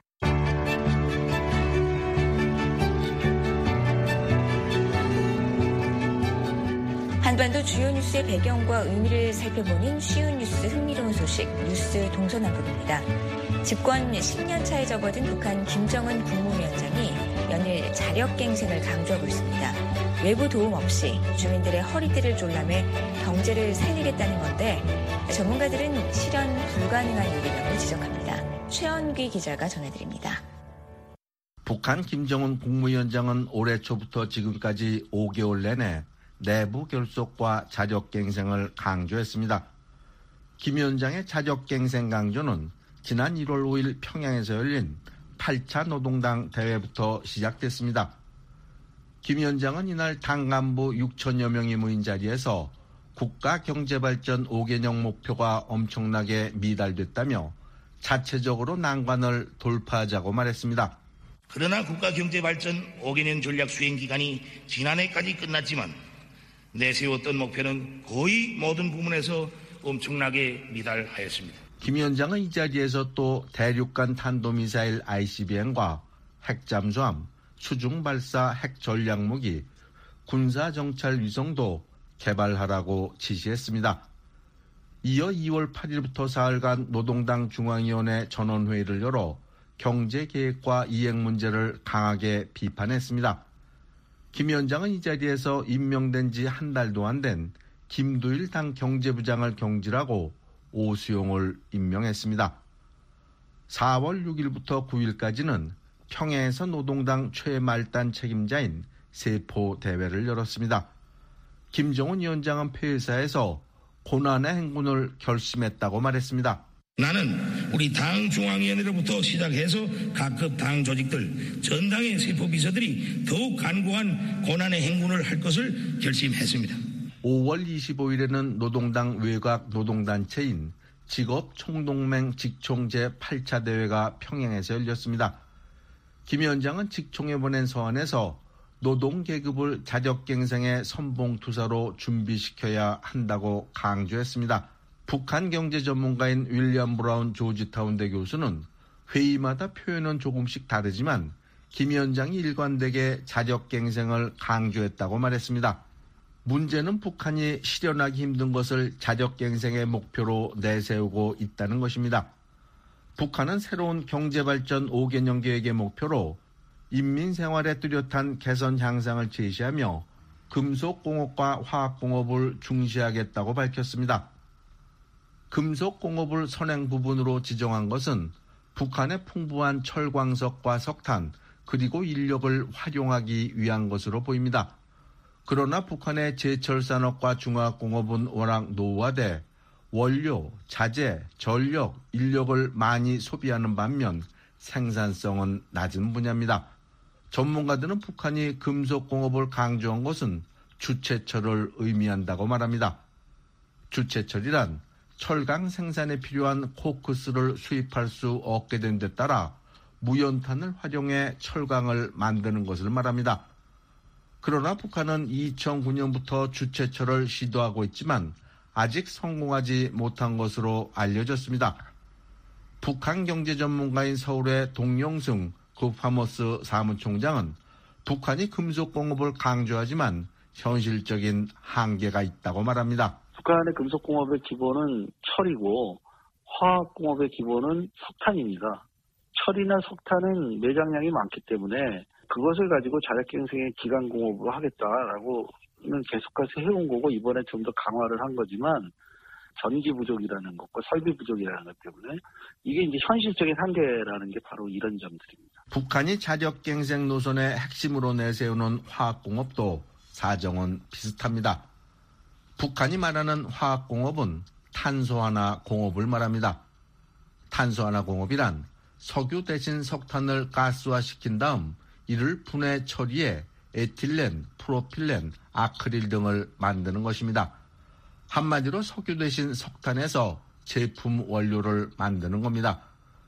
한반도 주요 뉴스의 배경과 의미를 살펴보는 쉬운 뉴스 흥미로운 소식 뉴스 동서남북입니다. 집권 십 년 차에 접어든 북한 김정은 국무위원장이 연일 자력갱생을 강조하고 있습니다. 외부 도움 없이 주민들의 허리띠를 졸라매 경제를 살리겠다는 건데 전문가들은 실현 불가능한 일이라고 지적합니다. 최원귀 기자가 전해드립니다. 북한 김정은 국무위원장은 올해 초부터 지금까지 오 개월 내내 내부 결속과 자력갱생을 강조했습니다. 김 위원장의 자력갱생 강조는 지난 일월 오일 평양에서 열린 팔 차 노동당 대회부터 시작됐습니다. 김 위원장은 이날 당 간부 육천여 명이 모인 자리에서 국가 경제발전 오 개년 목표가 엄청나게 미달됐다며 자체적으로 난관을 돌파하자고 말했습니다. 그러나 국가 경제발전 오 개년 전략 수행 기간이 지난해까지 끝났지만 내세웠던 목표는 거의 모든 부문에서 엄청나게 미달하였습니다. 김 위원장은 이 자리에서 또 대륙간 탄도미사일 아이씨비엠과 핵잠수함, 수중발사 핵전략무기, 군사정찰 위성도 개발하라고 지시했습니다. 이어 이월 팔일부터 사흘간 노동당 중앙위원회 전원회의를 열어 경제계획과 이행 문제를 강하게 비판했습니다. 김 위원장은 이 자리에서 임명된 지 한 달도 안 된 김두일 당 경제부장을 경질하고 오수용을 임명했습니다. 사월 육일부터 구일까지는 평양에서 노동당 최말단 책임자인 세포 대회를 열었습니다. 김정은 위원장은 폐회사에서 고난의 행군을 결심했다고 말했습니다. 나는 우리 당 중앙위원회로부터 시작해서 각급 당 조직들, 전당의 세포 비서들이 더욱 간곡한 고난의 행군을 할 것을 결심했습니다. 오월 이십오일에는 노동당 외곽 노동단체인 직업총동맹 직총 제팔 차 대회가 평양에서 열렸습니다. 김 위원장은 직총에 보낸 서한에서 노동계급을 자력갱생의 선봉투사로 준비시켜야 한다고 강조했습니다. 북한 경제 전문가인 윌리엄 브라운 조지타운대 교수는 회의마다 표현은 조금씩 다르지만 김 위원장이 일관되게 자력갱생을 강조했다고 말했습니다. 문제는 북한이 실현하기 힘든 것을 자력갱생의 목표로 내세우고 있다는 것입니다. 북한은 새로운 경제발전 오 개년 계획의 목표로 인민생활에 뚜렷한 개선 향상을 제시하며 금속공업과 화학공업을 중시하겠다고 밝혔습니다. 금속공업을 선행 부분으로 지정한 것은 북한의 풍부한 철광석과 석탄 그리고 인력을 활용하기 위한 것으로 보입니다. 그러나 북한의 제철산업과 중화공업은 워낙 노후화돼 원료, 자재, 전력, 인력을 많이 소비하는 반면 생산성은 낮은 분야입니다. 전문가들은 북한이 금속공업을 강조한 것은 주체철을 의미한다고 말합니다. 주체철이란 철강 생산에 필요한 코크스를 수입할 수 없게 된 데 따라 무연탄을 활용해 철강을 만드는 것을 말합니다. 그러나 북한은 이천구년부터 주체철을 시도하고 있지만 아직 성공하지 못한 것으로 알려졌습니다. 북한 경제 전문가인 서울의 동영승 굿파머스 사무총장은 북한이 금속공업을 강조하지만 현실적인 한계가 있다고 말합니다. 북한의 금속공업의 기본은 철이고 화학공업의 기본은 석탄입니다. 철이나 석탄은 매장량이 많기 때문에 그것을 가지고 자력갱생의 기간공업으로 하겠다라고는 계속해서 해온 거고 이번에 좀 더 강화를 한 거지만 전기 부족이라는 것과 설비 부족이라는 것 때문에 이게 이제 현실적인 한계라는 게 바로 이런 점들입니다. 북한이 자력갱생 노선의 핵심으로 내세우는 화학공업도 사정은 비슷합니다. 북한이 말하는 화학공업은 탄소하나 공업을 말합니다. 탄소하나 공업이란 석유 대신 석탄을 가스화시킨 다음 이를 분해 처리해 에틸렌, 프로필렌, 아크릴 등을 만드는 것입니다. 한마디로 석유 대신 석탄에서 제품 원료를 만드는 겁니다.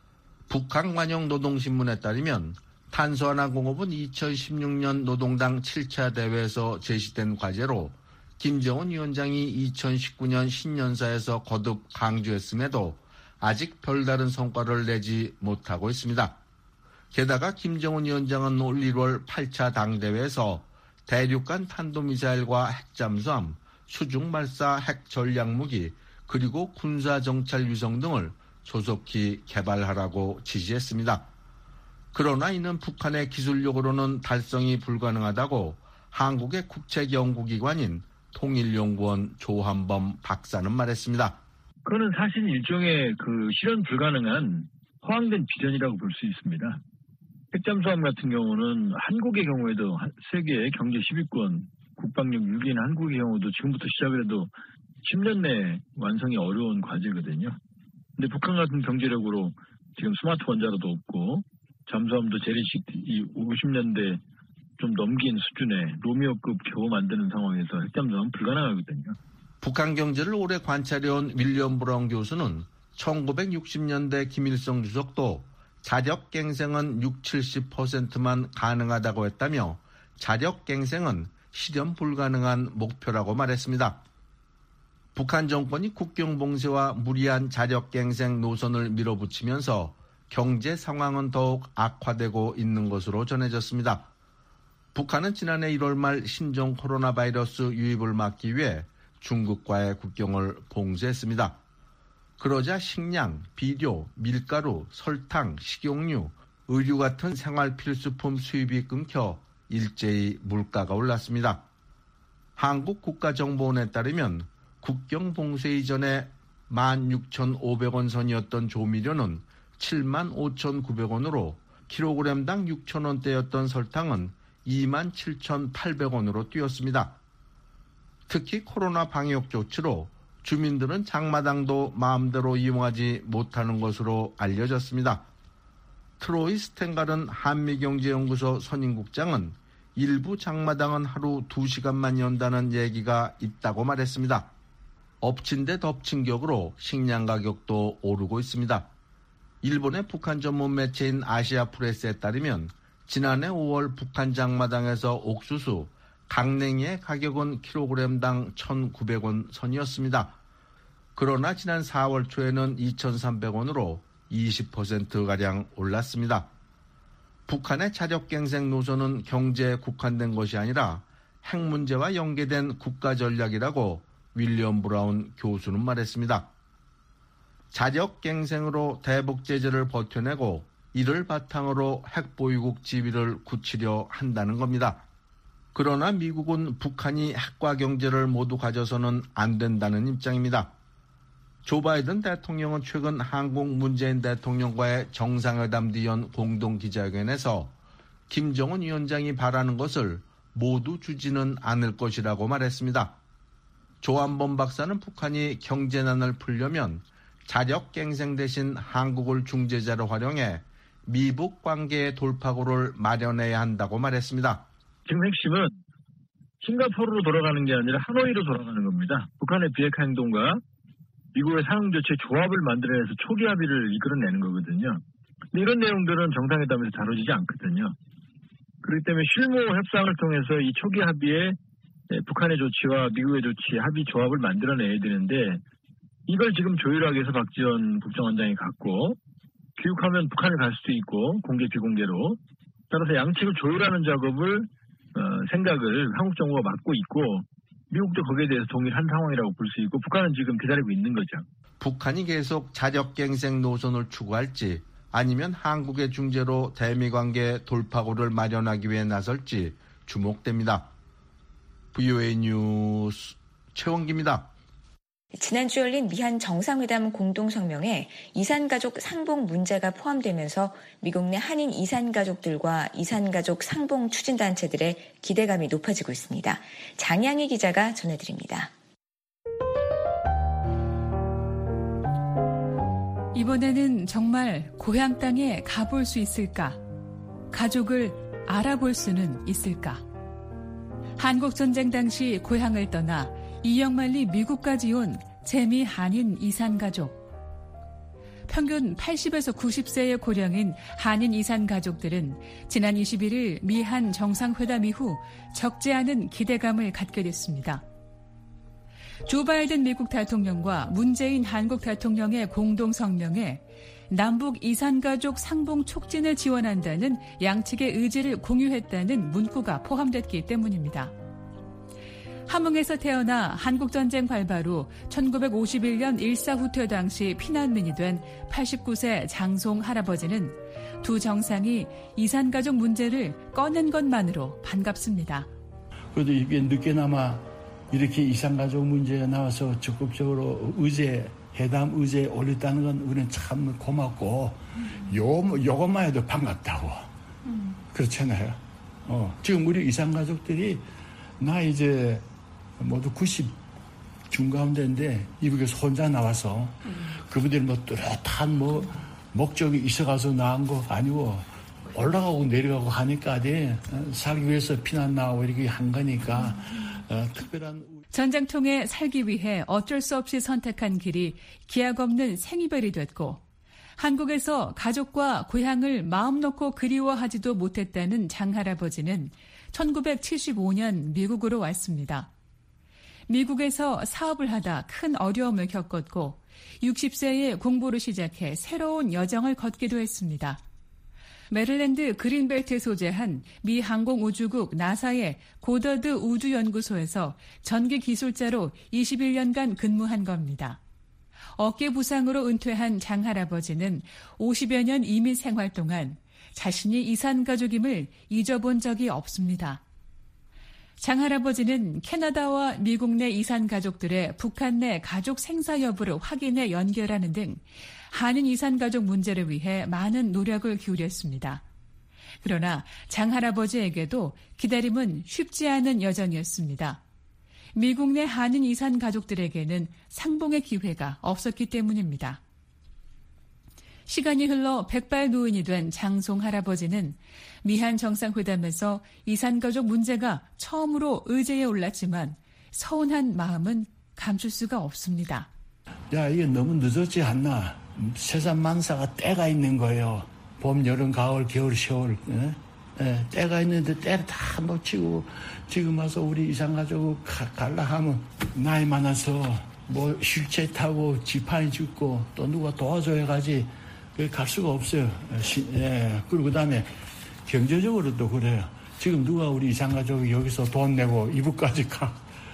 북한관영노동신문에 따르면 탄소하나 공업은 이천십육 년 노동당 칠 차 대회에서 제시된 과제로 김정은 위원장이 이천십구 년 신년사에서 거듭 강조했음에도 아직 별다른 성과를 내지 못하고 있습니다. 게다가 김정은 위원장은 올 일월 팔 차 당대회에서 대륙간 탄도미사일과 핵잠수함, 수중발사 핵전략무기, 그리고 군사정찰 위성 등을 조속히 개발하라고 지시했습니다. 그러나 이는 북한의 기술력으로는 달성이 불가능하다고 한국의 국책연구기관인 통일연구원 조한범 박사는 말했습니다. 그거는 사실 일종의 그 실현 불가능한 허황된 비전이라고 볼 수 있습니다. 핵잠수함 같은 경우는 한국의 경우에도 세계 경제 십 위권, 국방력 육 위인 한국의 경우도 지금부터 시작을 해도 십 년 내에 완성이 어려운 과제거든요. 근데 북한 같은 경제력으로 지금 스마트 원자로도 없고 잠수함도 재래식 오십 년대 좀 넘긴 수준의 로미오급 겨우 만드는 상황에서 핵잠수함은 불가능하거든요. 북한 경제를 오래 관찰해온 윌리엄 브라운 교수는 천구백육십 년대 김일성 주석도 자력갱생은 육십, 칠십 퍼센트만 가능하다고 했다며 자력갱생은 실현 불가능한 목표라고 말했습니다. 북한 정권이 국경 봉쇄와 무리한 자력갱생 노선을 밀어붙이면서 경제 상황은 더욱 악화되고 있는 것으로 전해졌습니다. 북한은 지난해 일월 말 신종 코로나 바이러스 유입을 막기 위해 중국과의 국경을 봉쇄했습니다. 그러자 식량, 비료, 밀가루, 설탕, 식용유, 의류 같은 생활 필수품 수입이 끊겨 일제히 물가가 올랐습니다. 한국 국가정보원에 따르면 국경 봉쇄 이전에 만 육천오백 원 선이었던 조미료는 칠만 오천구백 원으로 킬로그램당 육천 원대였던 설탕은 이만 칠천팔백 원으로 뛰었습니다. 특히 코로나 방역 조치로 주민들은 장마당도 마음대로 이용하지 못하는 것으로 알려졌습니다. 트로이 스텐가른 한미경제연구소 선임국장은 일부 장마당은 하루 두 시간만 연다는 얘기가 있다고 말했습니다. 엎친 데 덮친 격으로 식량 가격도 오르고 있습니다. 일본의 북한 전문 매체인 아시아프레스에 따르면 지난해 오월 북한 장마당에서 옥수수, 강냉이의 가격은 킬로그램당 천구백 원 선이었습니다. 그러나 지난 사월 초에는 이천삼백 원으로 이십 퍼센트가량 올랐습니다. 북한의 자력갱생 노선은 경제에 국한된 것이 아니라 핵 문제와 연계된 국가 전략이라고 윌리엄 브라운 교수는 말했습니다. 자력갱생으로 대북 제재를 버텨내고 이를 바탕으로 핵보유국 지위를 굳히려 한다는 겁니다. 그러나 미국은 북한이 핵과 경제를 모두 가져서는 안 된다는 입장입니다. 조 바이든 대통령은 최근 한국 문재인 대통령과의 정상회담 뒤연 공동기자회견에서 김정은 위원장이 바라는 것을 모두 주지는 않을 것이라고 말했습니다. 조한범 박사는 북한이 경제난을 풀려면 자력갱생 대신 한국을 중재자로 활용해 미북 관계의 돌파구를 마련해야 한다고 말했습니다. 지금 핵심은 싱가포르로 돌아가는 게 아니라 하노이로 돌아가는 겁니다. 북한의 비핵화 행동과 미국의 상응 조치의 조합을 만들어내서 초기 합의를 이끌어내는 거거든요. 근데 이런 내용들은 정상회담에서 다뤄지지 않거든요. 그렇기 때문에 실무 협상을 통해서 이 초기 합의에 북한의 조치와 미국의 조치, 합의 조합을 만들어내야 되는데 이걸 지금 조율하기 위해서 박지원 국정원장이 갔고 귀국하면 북한을 갈 수도 있고 공개 비공개로 따라서 양측을 조율하는 작업을 어, 생각을 한국 정부가 맡고 있고 미국도 거기에 대해서 동의를 한 상황이라고 볼 수 있고 북한은 지금 기다리고 있는 거죠. 북한이 계속 자력갱생 노선을 추구할지 아니면 한국의 중재로 대미 관계 돌파구를 마련하기 위해 나설지 주목됩니다. 브이오에이 뉴스 최원기입니다. 지난주 열린 미한 정상회담 공동성명에 이산가족 상봉 문제가 포함되면서 미국 내 한인 이산가족들과 이산가족 상봉 추진단체들의 기대감이 높아지고 있습니다. 장양희 기자가 전해드립니다. 이번에는 정말 고향 땅에 가볼 수 있을까? 가족을 알아볼 수는 있을까? 한국전쟁 당시 고향을 떠나 이역만리 미국까지 온 재미 한인 이산가족. 평균 팔십에서 구십 세의 고령인 한인 이산가족들은 지난 이십일 일 미한 정상회담 이후 적지 않은 기대감을 갖게 됐습니다. 조 바이든 미국 대통령과 문재인 한국 대통령의 공동성명에 남북 이산가족 상봉 촉진을 지원한다는 양측의 의지를 공유했다는 문구가 포함됐기 때문입니다. 함흥에서 태어나 한국전쟁 발발 후 천구백오십일 년 일사후퇴 당시 피난민이 된 팔십구 세 장송 할아버지는 두 정상이 이산가족 문제를 꺼낸 것만으로 반갑습니다. 그래도 이게 늦게나마 이렇게 이산가족 문제가 나와서 적극적으로 의제, 회담 의제에 올렸다는 건 우리는 참 고맙고 요, 요것만 해도 반갑다고. 음. 그렇잖아요. 어, 지금 우리 이산가족들이 나 이제 모두 구십 중가운데인데 이북에서 혼자 나와서 음. 그분들이 뭐 뚜렷한 뭐 목적이 있어가서 나온 거 아니고 올라가고 내려가고 하니까 살기 위해서 피난 나오고 이렇게 한 거니까 음. 어, 특별한 전쟁통에 살기 위해 어쩔 수 없이 선택한 길이 기약 없는 생이별이 됐고 한국에서 가족과 고향을 마음 놓고 그리워하지도 못했다는 장할아버지는 천구백칠십오 년 미국으로 왔습니다. 미국에서 사업을 하다 큰 어려움을 겪었고 육십 세에 공부를 시작해 새로운 여정을 걷기도 했습니다. 메릴랜드 그린벨트에 소재한 미 항공우주국 나사의 고더드 우주연구소에서 전기기술자로 이십일 년간 근무한 겁니다. 어깨 부상으로 은퇴한 장할아버지는 오십여 년 이민 생활 동안 자신이 이산가족임을 잊어본 적이 없습니다. 장할아버지는 캐나다와 미국 내 이산가족들의 북한 내 가족 생사 여부를 확인해 연결하는 등 한인 이산가족 문제를 위해 많은 노력을 기울였습니다. 그러나 장할아버지에게도 기다림은 쉽지 않은 여정이었습니다. 미국 내 한인 이산가족들에게는 상봉의 기회가 없었기 때문입니다. 시간이 흘러 백발노인이 된 장송 할아버지는 미한 정상회담에서 이산가족 문제가 처음으로 의제에 올랐지만 서운한 마음은 감출 수가 없습니다. 야, 이게 너무 늦었지 않나? 세상 만사가 때가 있는 거예요. 봄, 여름, 가을, 겨울, 겨울. 예? 예, 때가 있는데 때를 다 놓치고 지금 와서 우리 이산가족 갈라 하면 나이 많아서 뭐 휠체어 타고 지팡이 짚고 또 누가 도와줘야 가지 갈 수가 없어요. 예. 그리고 그 다음에 경제적으로도 그래요. 지금 누가 우리 이산가족이 여기서 돈 내고 이북까지 가,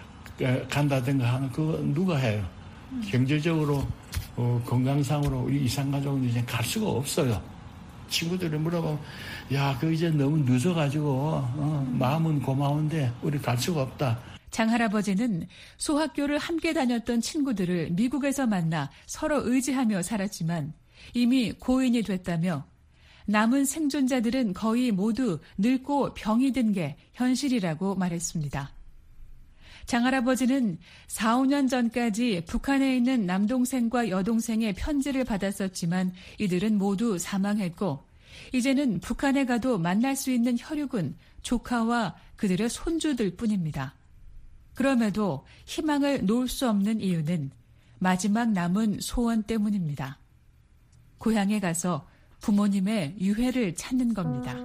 간다든가 하는 그거 누가 해요. 음. 경제적으로 어, 건강상으로 우리 이산가족은 이제 갈 수가 없어요. 친구들이 물어보면 야, 그 이제 너무 늦어가지고 어, 마음은 고마운데 우리 갈 수가 없다. 장할아버지는 소학교를 함께 다녔던 친구들을 미국에서 만나 서로 의지하며 살았지만 이미 고인이 됐다며 남은 생존자들은 거의 모두 늙고 병이 든 게 현실이라고 말했습니다. 장할아버지는 사, 오 년 전까지 북한에 있는 남동생과 여동생의 편지를 받았었지만 이들은 모두 사망했고 이제는 북한에 가도 만날 수 있는 혈육은 조카와 그들의 손주들 뿐입니다. 그럼에도 희망을 놓을 수 없는 이유는 마지막 남은 소원 때문입니다. 고향에 가서 부모님의 유해를 찾는 겁니다.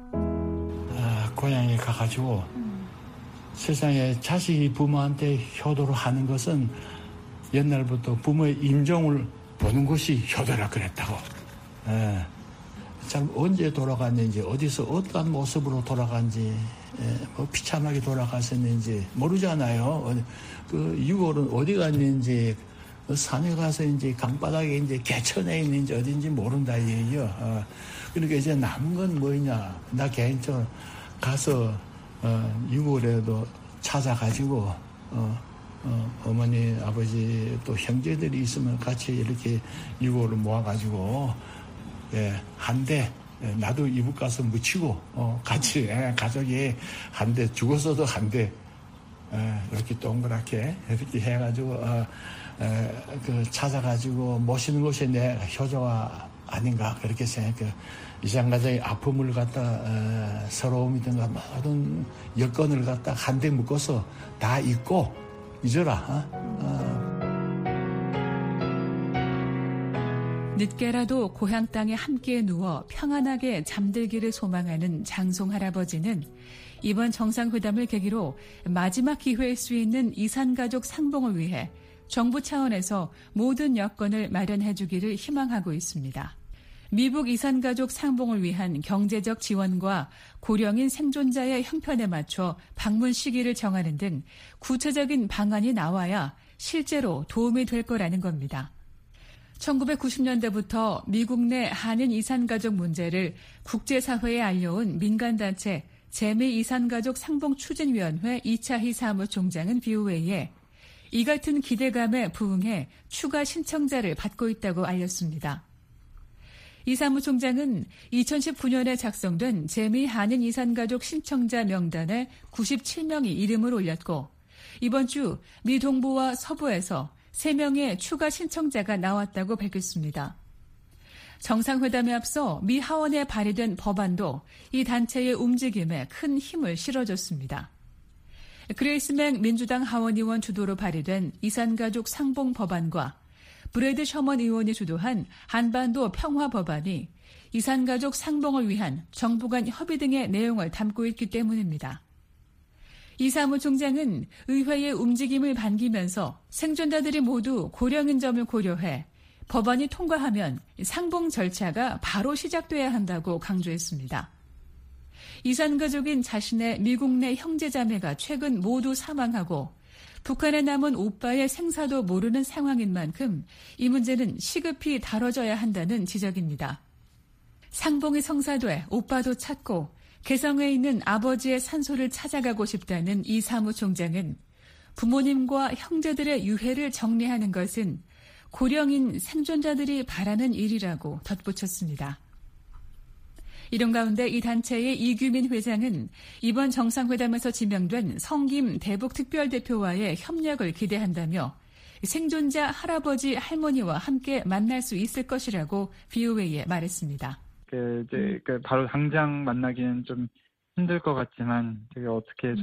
아, 고향에 가가지고 음. 세상에 자식이 부모한테 효도를 하는 것은 옛날부터 부모의 임종을 보는 것이 효도라 그랬다고. 예. 참 언제 돌아갔는지 어디서 어떠한 모습으로 돌아간지 뭐 비참하게 돌아가셨는지 모르잖아요. 그 유골은 어디 갔는지, 산에 가서 이제 강바닥에 이제 개천에 있는지 어딘지 모른다 이 얘기요. 어, 그러니까 이제 남은 건 뭐냐? 나 개인적으로 가서 어, 유골에도 찾아가지고 어, 어, 어머니, 아버지 또 형제들이 있으면 같이 이렇게 유골을 모아가지고 예, 한 대. 나도 이북 가서 묻히고 어, 같이 예, 가족이 한 대 죽었어도 한 대 예, 이렇게 동그랗게 이렇게 해가지고 어, 에, 그 찾아가지고 모시는 것이 내 효조가 아닌가 그렇게 생각해요. 이산가족의 아픔을 갖다 에, 서러움이든가 모든 여건을 갖다 한 대 묶어서 다 잊고 잊어라. 어? 어. 늦게라도 고향 땅에 함께 누워 평안하게 잠들기를 소망하는 장송 할아버지는 이번 정상회담을 계기로 마지막 기회일 수 있는 이산가족 상봉을 위해 정부 차원에서 모든 여건을 마련해 주기를 희망하고 있습니다. 미북 이산가족 상봉을 위한 경제적 지원과 고령인 생존자의 형편에 맞춰 방문 시기를 정하는 등 구체적인 방안이 나와야 실제로 도움이 될 거라는 겁니다. 천구백구십 년대부터 미국 내 한인 이산가족 문제를 국제사회에 알려온 민간단체 재미이산가족 상봉추진위원회 이차희 사무총장은 비오에이에 이 같은 기대감에 부응해 추가 신청자를 받고 있다고 알렸습니다. 이 사무총장은 이천십구 년에 작성된 재미 한인 이산가족 신청자 명단에 구십칠 명이 이름을 올렸고 이번 주 미 동부와 서부에서 세 명의 추가 신청자가 나왔다고 밝혔습니다. 정상회담에 앞서 미 하원에 발의된 법안도 이 단체의 움직임에 큰 힘을 실어줬습니다. 그레이스 맥 민주당 하원의원 주도로 발의된 이산가족 상봉 법안과 브래드 셔먼 의원이 주도한 한반도 평화 법안이 이산가족 상봉을 위한 정부 간 협의 등의 내용을 담고 있기 때문입니다. 이 사무총장은 의회의 움직임을 반기면서 생존자들이 모두 고령인 점을 고려해 법안이 통과하면 상봉 절차가 바로 시작돼야 한다고 강조했습니다. 이산가족인 자신의 미국 내 형제자매가 최근 모두 사망하고 북한에 남은 오빠의 생사도 모르는 상황인 만큼 이 문제는 시급히 다뤄져야 한다는 지적입니다. 상봉이 성사돼 오빠도 찾고 개성에 있는 아버지의 산소를 찾아가고 싶다는 이 사무총장은 부모님과 형제들의 유해를 정리하는 것은 고령인 생존자들이 바라는 일이라고 덧붙였습니다. 이런 가운데 이 단체의 이규민 회장은 이번 정상회담에서 지명된 성김 대북특별대표와의 협력을 기대한다며 생존자 할아버지 할머니와 함께 만날 수 있을 것이라고 비오에이에 말했습니다. 그 이제 그 바로 당장 만나기는 좀 힘들 것 같지만 되게 어떻게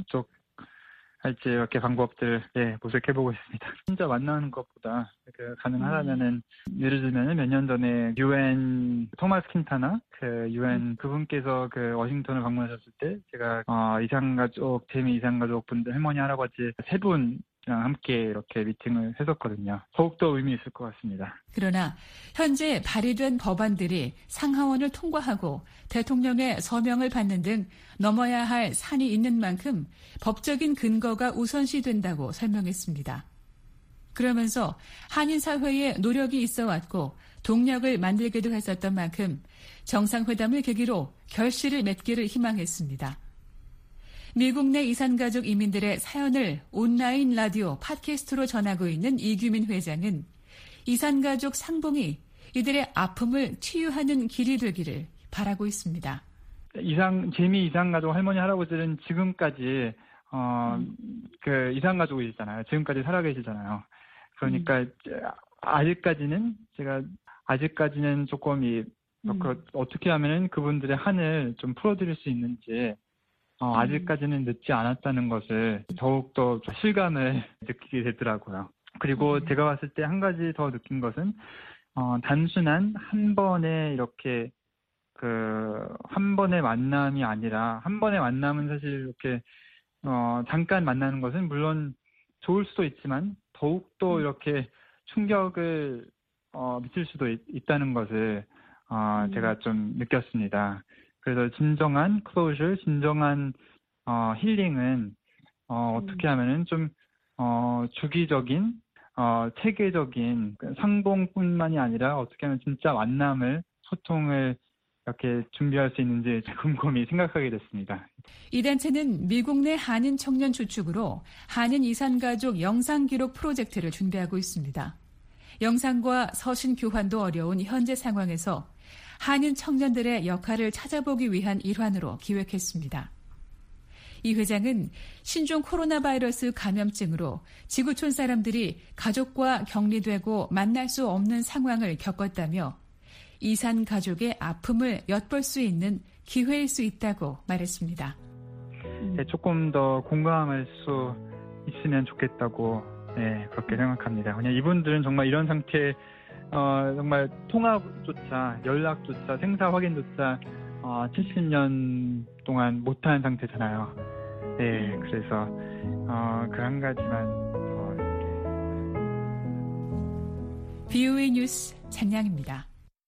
접촉할지 이렇게 방법들 예, 모색해보고 있습니다. 혼자 만나는 것보다 그 가능하다면은 예를 들면은 몇 년 전에 유엔 토마스 킨타나 그 유엔 그분께서 그 워싱턴을 방문하셨을 때 제가 어, 이산가족 재미 이산가족 분들 할머니 할아버지 세 분 랑 함께 이렇게 미팅을 했었거든요. 더욱더 의미 있을 것 같습니다. 그러나 현재 발의된 법안들이 상하원을 통과하고 대통령의 서명을 받는 등 넘어야 할 산이 있는 만큼 법적인 근거가 우선시된다고 설명했습니다. 그러면서 한인 사회에 노력이 있어 왔고 동력을 만들기도 했었던 만큼 정상회담을 계기로 결실을 맺기를 희망했습니다. 미국 내 이산가족 이민들의 사연을 온라인 라디오 팟캐스트로 전하고 있는 이규민 회장은 이산가족 상봉이 이들의 아픔을 치유하는 길이 되기를 바라고 있습니다. 이상 재미 이산가족 할머니 할아버지는 지금까지 어, 음. 그 이산가족이시잖아요. 지금까지 살아계시잖아요. 그러니까 음. 아직까지는 제가 아직까지는 조금 이 음. 어떻게 하면은 그분들의 한을 좀 풀어드릴 수 있는지. 어, 아직까지는 늦지 않았다는 것을 더욱더 실감을 느끼게 되더라고요. 그리고 음. 제가 봤을 때 한 가지 더 느낀 것은 어, 단순한 한 번의 이렇게 그 한 번의 만남이 아니라 한 번의 만남은 사실 이렇게 어, 잠깐 만나는 것은 물론 좋을 수도 있지만 더욱더 음. 이렇게 충격을 어, 미칠 수도 있, 있다는 것을 어, 음. 제가 좀 느꼈습니다. 그래서 진정한 클로저, 진정한 어, 힐링은 어, 어떻게 하면은 좀 어, 주기적인 어, 체계적인 상봉뿐만이 아니라 어떻게 하면 진짜 만남을 소통을 이렇게 준비할 수 있는지 곰곰이 생각하게 됐습니다. 이 단체는 미국 내 한인 청년 주축으로 한인 이산가족 영상기록 프로젝트를 준비하고 있습니다. 영상과 서신 교환도 어려운 현재 상황에서 한인 청년들의 역할을 찾아보기 위한 일환으로 기획했습니다. 이 회장은 신종 코로나 바이러스 감염증으로 지구촌 사람들이 가족과 격리되고 만날 수 없는 상황을 겪었다며 이산 가족의 아픔을 엿볼 수 있는 기회일 수 있다고 말했습니다. 네, 조금 더 공감할 수 있으면 좋겠다고 네, 그렇게 생각합니다. 그냥 이분들은 정말 이런 상태에 어, 정말 통화조차 연락조차 생사 확인조차 어, 칠십 년 동안 못한 상태잖아요. 네, 그래서 어, 그 한 가지만 어, 이렇게. 비오에이 뉴스 장량입니다.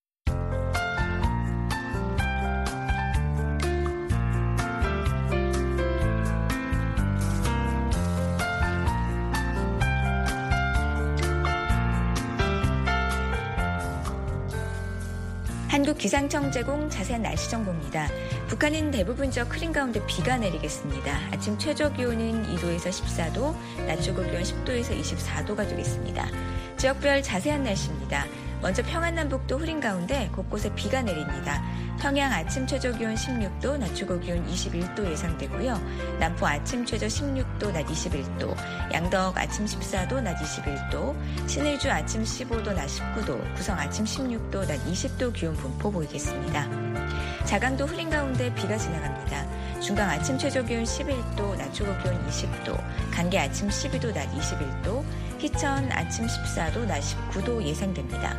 한국기상청 제공 자세한 날씨 정보입니다. 북한은 대부분 지역 흐린 가운데 비가 내리겠습니다. 아침 최저 기온은 이 도에서 십사 도, 낮 최고 기온 십 도에서 이십사 도가 되겠습니다. 지역별 자세한 날씨입니다. 먼저 평안남북도 흐린 가운데 곳곳에 비가 내립니다. 평양 아침 최저 기온 십육 도, 낮 최고 기온 이십일 도 예상되고요. 남포 아침 최저 십육 도, 낮 이십일 도, 양덕 아침 십사 도, 낮 이십일 도, 신의주 아침 십오 도, 낮 십구 도, 구성 아침 십육 도, 낮 이십 도 기온 분포 보이겠습니다. 자강도 흐린 가운데 비가 지나갑니다. 중강 아침 최저 기온 십일 도, 낮 최고 기온 이십 도, 간계 아침 십이 도, 낮 이십일 도, 희천 아침 십사 도, 낮 십구 도 예상됩니다.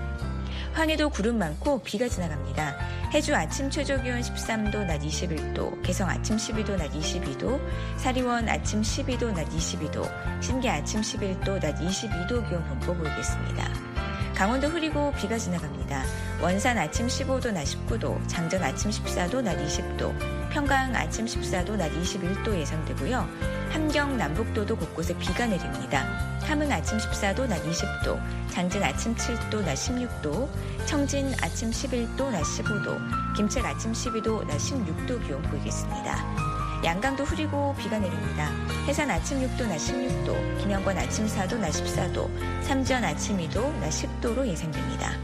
황해도 구름 많고 비가 지나갑니다. 해주 아침 최저 기온 십삼 도, 낮 이십일 도, 개성 아침 십이 도, 낮 이십이 도, 사리원 아침 십이 도, 낮 이십이 도, 신계 아침 십일 도, 낮 이십이 도 기온 분포 보이겠습니다. 강원도 흐리고 비가 지나갑니다. 원산 아침 십오 도, 낮 십구 도, 장전 아침 십사 도, 낮 이십 도, 평강 아침 십사 도, 낮 이십일 도 예상되고요. 함경 남북도도 곳곳에 비가 내립니다. 함흥 아침 십사 도, 낮 이십 도, 장진 아침 칠 도, 낮 십육 도, 청진 아침 십일 도, 낮 십오 도, 김책 아침 십이 도, 낮 십육 도 기온 보이겠습니다. 양강도 흐리고 비가 내립니다. 해산 아침 육 도, 낮 십육 도, 김영권 아침 사 도, 낮 십사 도, 삼전 아침 이 도, 낮 십 도로 예상됩니다.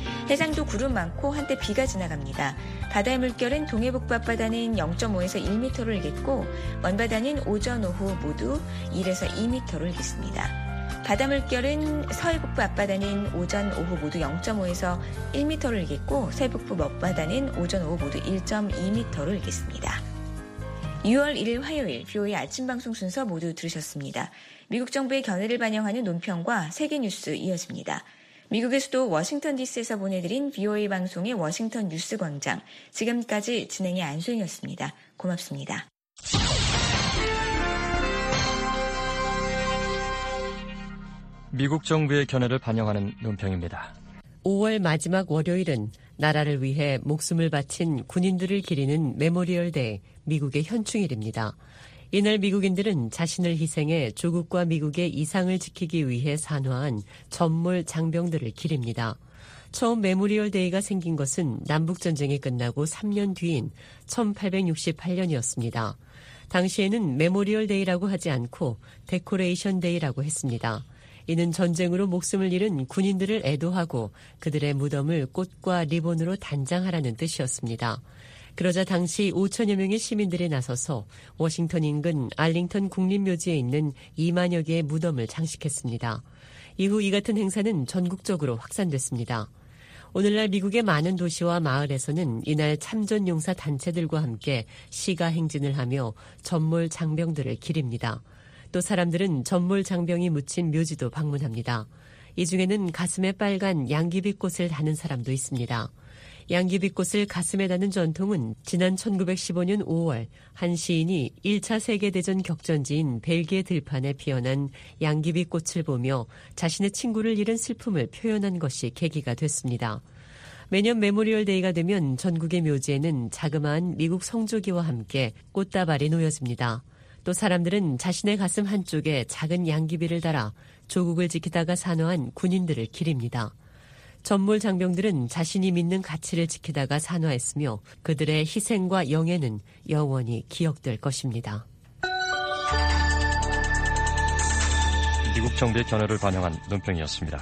해상도 구름 많고 한때 비가 지나갑니다. 바다의 물결은 동해북부 앞바다는 영 점 오에서 일 미터를 일겠고 먼바다는 오전 오후 모두 일에서 이 미터를 일겠습니다. 바다 물결은 서해북부 앞바다는 오전 오후 모두 영 점 오에서 일 미터를 일겠고 서해북부 먼바다는 오전 오후 모두 일 점 이 미터를 일겠습니다. 유월 일일 화요일 비오에이 아침 방송 순서 모두 들으셨습니다. 미국 정부의 견해를 반영하는 논평과 세계 뉴스 이어집니다. 미국의 수도 워싱턴 디씨에서 보내드린 비오에이 방송의 워싱턴 뉴스 광장. 지금까지 진행의 안소영이었습니다. 고맙습니다. 미국 정부의 견해를 반영하는 논평입니다. 오월 마지막 월요일은 나라를 위해 목숨을 바친 군인들을 기리는 메모리얼 데이, 미국의 현충일입니다. 이날 미국인들은 자신을 희생해 조국과 미국의 이상을 지키기 위해 산화한 전몰 장병들을 기립니다. 처음 메모리얼 데이가 생긴 것은 남북전쟁이 끝나고 삼 년 뒤인 천팔백육십팔 년이었습니다. 당시에는 메모리얼 데이라고 하지 않고 데코레이션 데이라고 했습니다. 이는 전쟁으로 목숨을 잃은 군인들을 애도하고 그들의 무덤을 꽃과 리본으로 단장하라는 뜻이었습니다. 그러자 당시 오천여 명의 시민들이 나서서 워싱턴 인근 알링턴 국립묘지에 있는 이만여 개의 무덤을 장식했습니다. 이후 이 같은 행사는 전국적으로 확산됐습니다. 오늘날 미국의 많은 도시와 마을에서는 이날 참전용사 단체들과 함께 시가 행진을 하며 전몰 장병들을 기립니다. 또 사람들은 전몰 장병이 묻힌 묘지도 방문합니다. 이 중에는 가슴에 빨간 양귀비꽃을 다는 사람도 있습니다. 양귀비꽃을 가슴에 다는 전통은 지난 천구백십오 년 오월 한 시인이 일 차 세계대전 격전지인 벨기에 들판에 피어난 양귀비꽃을 보며 자신의 친구를 잃은 슬픔을 표현한 것이 계기가 됐습니다. 매년 메모리얼 데이가 되면 전국의 묘지에는 자그마한 미국 성조기와 함께 꽃다발이 놓여집니다. 또 사람들은 자신의 가슴 한쪽에 작은 양귀비를 달아 조국을 지키다가 산화한 군인들을 기립니다. 전몰 장병들은 자신이 믿는 가치를 지키다가 산화했으며 그들의 희생과 영예는 영원히 기억될 것입니다. 미국 정부의 견해를 반영한 논평이었습니다.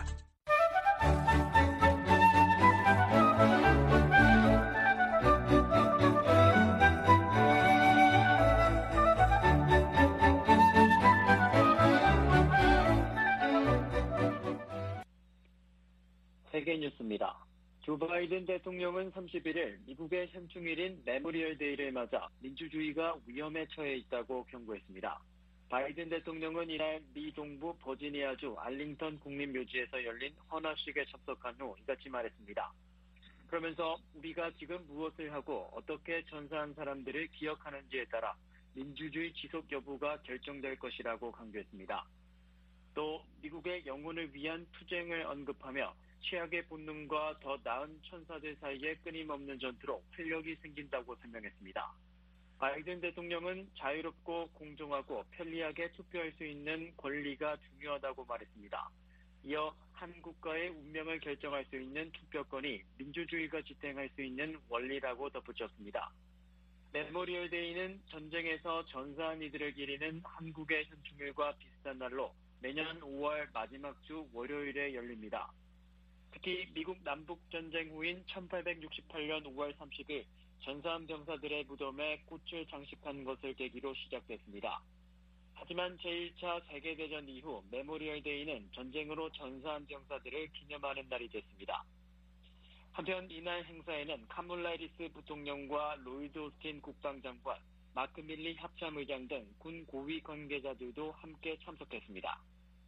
세계 뉴스입니다. 조 바이든 대통령은 삼십일일 미국의 현충일인 메모리얼 데이를 맞아 민주주의가 위험에 처해 있다고 경고했습니다. 바이든 대통령은 이날 미 동부 버지니아주 알링턴 국립묘지에서 열린 헌화식에 참석한 후 이같이 말했습니다. 그러면서 우리가 지금 무엇을 하고 어떻게 전사한 사람들을 기억하는지에 따라 민주주의 지속 여부가 결정될 것이라고 강조했습니다. 또 미국의 영혼을 위한 투쟁을 언급하며 최악의 본능과 더 나은 천사들 사이에 끊임없는 전투로 활력이 생긴다고 설명했습니다. 바이든 대통령은 자유롭고 공정하고 편리하게 투표할 수 있는 권리가 중요하다고 말했습니다. 이어 한 국가의 운명을 결정할 수 있는 투표권이 민주주의가 지탱할 수 있는 원리라고 덧붙였습니다. 메모리얼 데이는 전쟁에서 전사한 이들을 기리는 한국의 현충일과 비슷한 날로 매년 오월 마지막 주 월요일에 열립니다. 특히 미국 남북전쟁 후인 천팔백육십팔년 오월 삼십일 전사한 병사들의 무덤에 꽃을 장식한 것을 계기로 시작됐습니다. 하지만 제일차 세계대전 이후 메모리얼 데이는 전쟁으로 전사한 병사들을 기념하는 날이 됐습니다. 한편 이날 행사에는 카몰라 해리스 부통령과 로이드 오스틴 국방장관, 마크 밀리 합참의장 등 군 고위 관계자들도 함께 참석했습니다.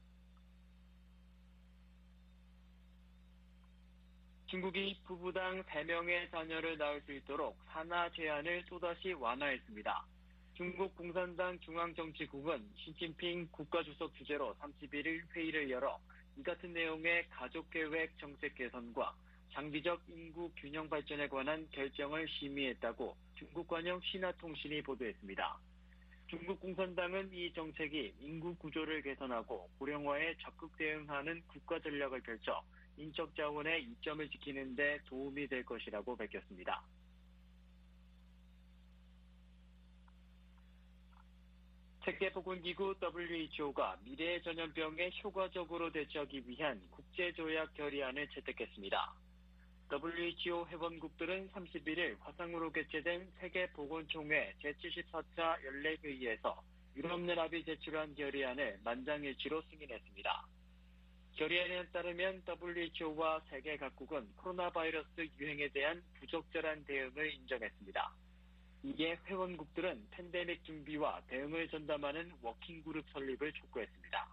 중국이 부부당 세 명의 자녀를 낳을 수 있도록 산하 제한을 또다시 완화했습니다. 중국 공산당 중앙정치국은 시진핑 국가주석 주재로 삼십일일 회의를 열어 이 같은 내용의 가족계획 정책 개선과 장기적 인구 균형 발전에 관한 결정을 심의했다고 중국 관영 신화통신이 보도했습니다. 중국 공산당은 이 정책이 인구 구조를 개선하고 고령화에 적극 대응하는 국가 전략을 펼쳐 인적 자원의 이점을 지키는 데 도움이 될 것이라고 밝혔습니다. 세계보건기구 더블유에이치오가 미래의 전염병에 효과적으로 대처하기 위한 국제조약 결의안을 채택했습니다. 더블유에이치오 회원국들은 삼십일일 화상으로 개최된 세계보건총회 제칠십사차 연례회의에서 유럽연합이 제출한 결의안을 만장일치로 승인했습니다. 결의안에 따르면 더블유에이치오와 세계 각국은 코로나 바이러스 유행에 대한 부적절한 대응을 인정했습니다. 이에 회원국들은 팬데믹 준비와 대응을 전담하는 워킹그룹 설립을 촉구했습니다.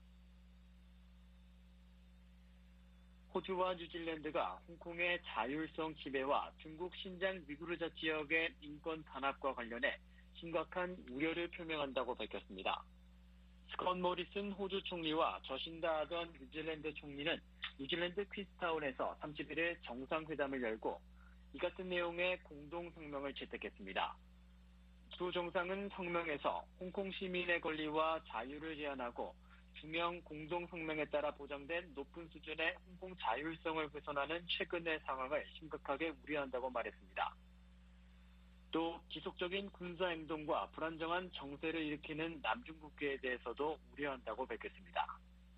호주와 뉴질랜드가 홍콩의 자율성 지배와 중국 신장 위구르자 지역의 인권 탄압과 관련해 심각한 우려를 표명한다고 밝혔습니다. 스콧 모리슨 호주 총리와 저신다 아던 뉴질랜드 총리는 뉴질랜드 퀴스타운에서 삼십일일 정상회담을 열고 이 같은 내용의 공동성명을 채택했습니다. 두 정상은 성명에서 홍콩 시민의 권리와 자유를 제한하고 중형 공동성명에 따라 보장된 높은 수준의 홍콩 자율성을 훼손하는 최근의 상황을 심각하게 우려한다고 말했습니다. 또 지속적인 군사행동과 불안정한 정세를 일으키는 남중국해에 대해서도 우려한다고 밝혔습니다.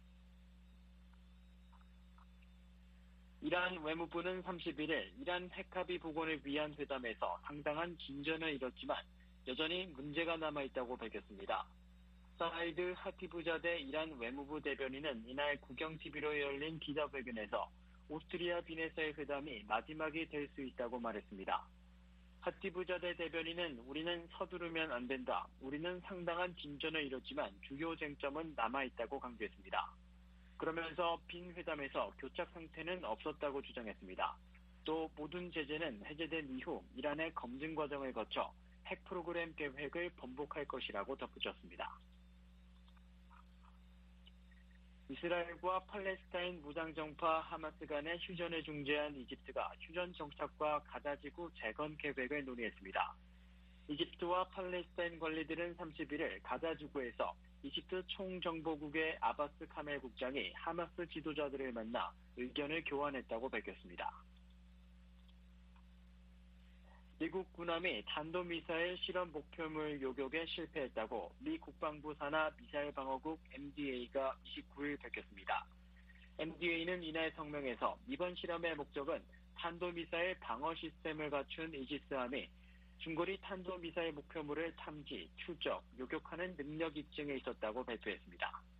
이란 외무부는 삼십일일 이란 핵합의 복원을 위한 회담에서 상당한 진전을 이뤘지만 여전히 문제가 남아있다고 밝혔습니다. 사이드 하티부자데 이란 외무부 대변인은 이날 국영티비로 열린 기자회견에서 오스트리아 비네사의 회담이 마지막이 될 수 있다고 말했습니다. 하티부자데 대변인은 우리는 서두르면 안 된다. 우리는 상당한 진전을 이뤘지만 주요 쟁점은 남아있다고 강조했습니다. 그러면서 빈 회담에서 교착 상태는 없었다고 주장했습니다. 또 모든 제재는 해제된 이후 이란의 검증 과정을 거쳐 핵 프로그램 계획을 번복할 것이라고 덧붙였습니다. 이스라엘과 팔레스타인 무장정파 하마스 간의 휴전을 중재한 이집트가 휴전 정착과 가자지구 재건 계획을 논의했습니다. 이집트와 팔레스타인 관리들은 삼십일일 가자지구에서 이집트 총정보국의 아바스 카멜 국장이 하마스 지도자들을 만나 의견을 교환했다고 밝혔습니다. 미국 군함이 탄도미사일 실험 목표물 요격에 실패했다고 미 국방부 산하 미사일방어국 엠디에이가 이십구일 밝혔습니다. 엠디에이는 이날 성명에서 이번 실험의 목적은 탄도미사일 방어 시스템을 갖춘 이지스함이 중거리 탄도미사일 목표물을 탐지, 추적, 요격하는 능력 입증에 있었다고 발표했습니다.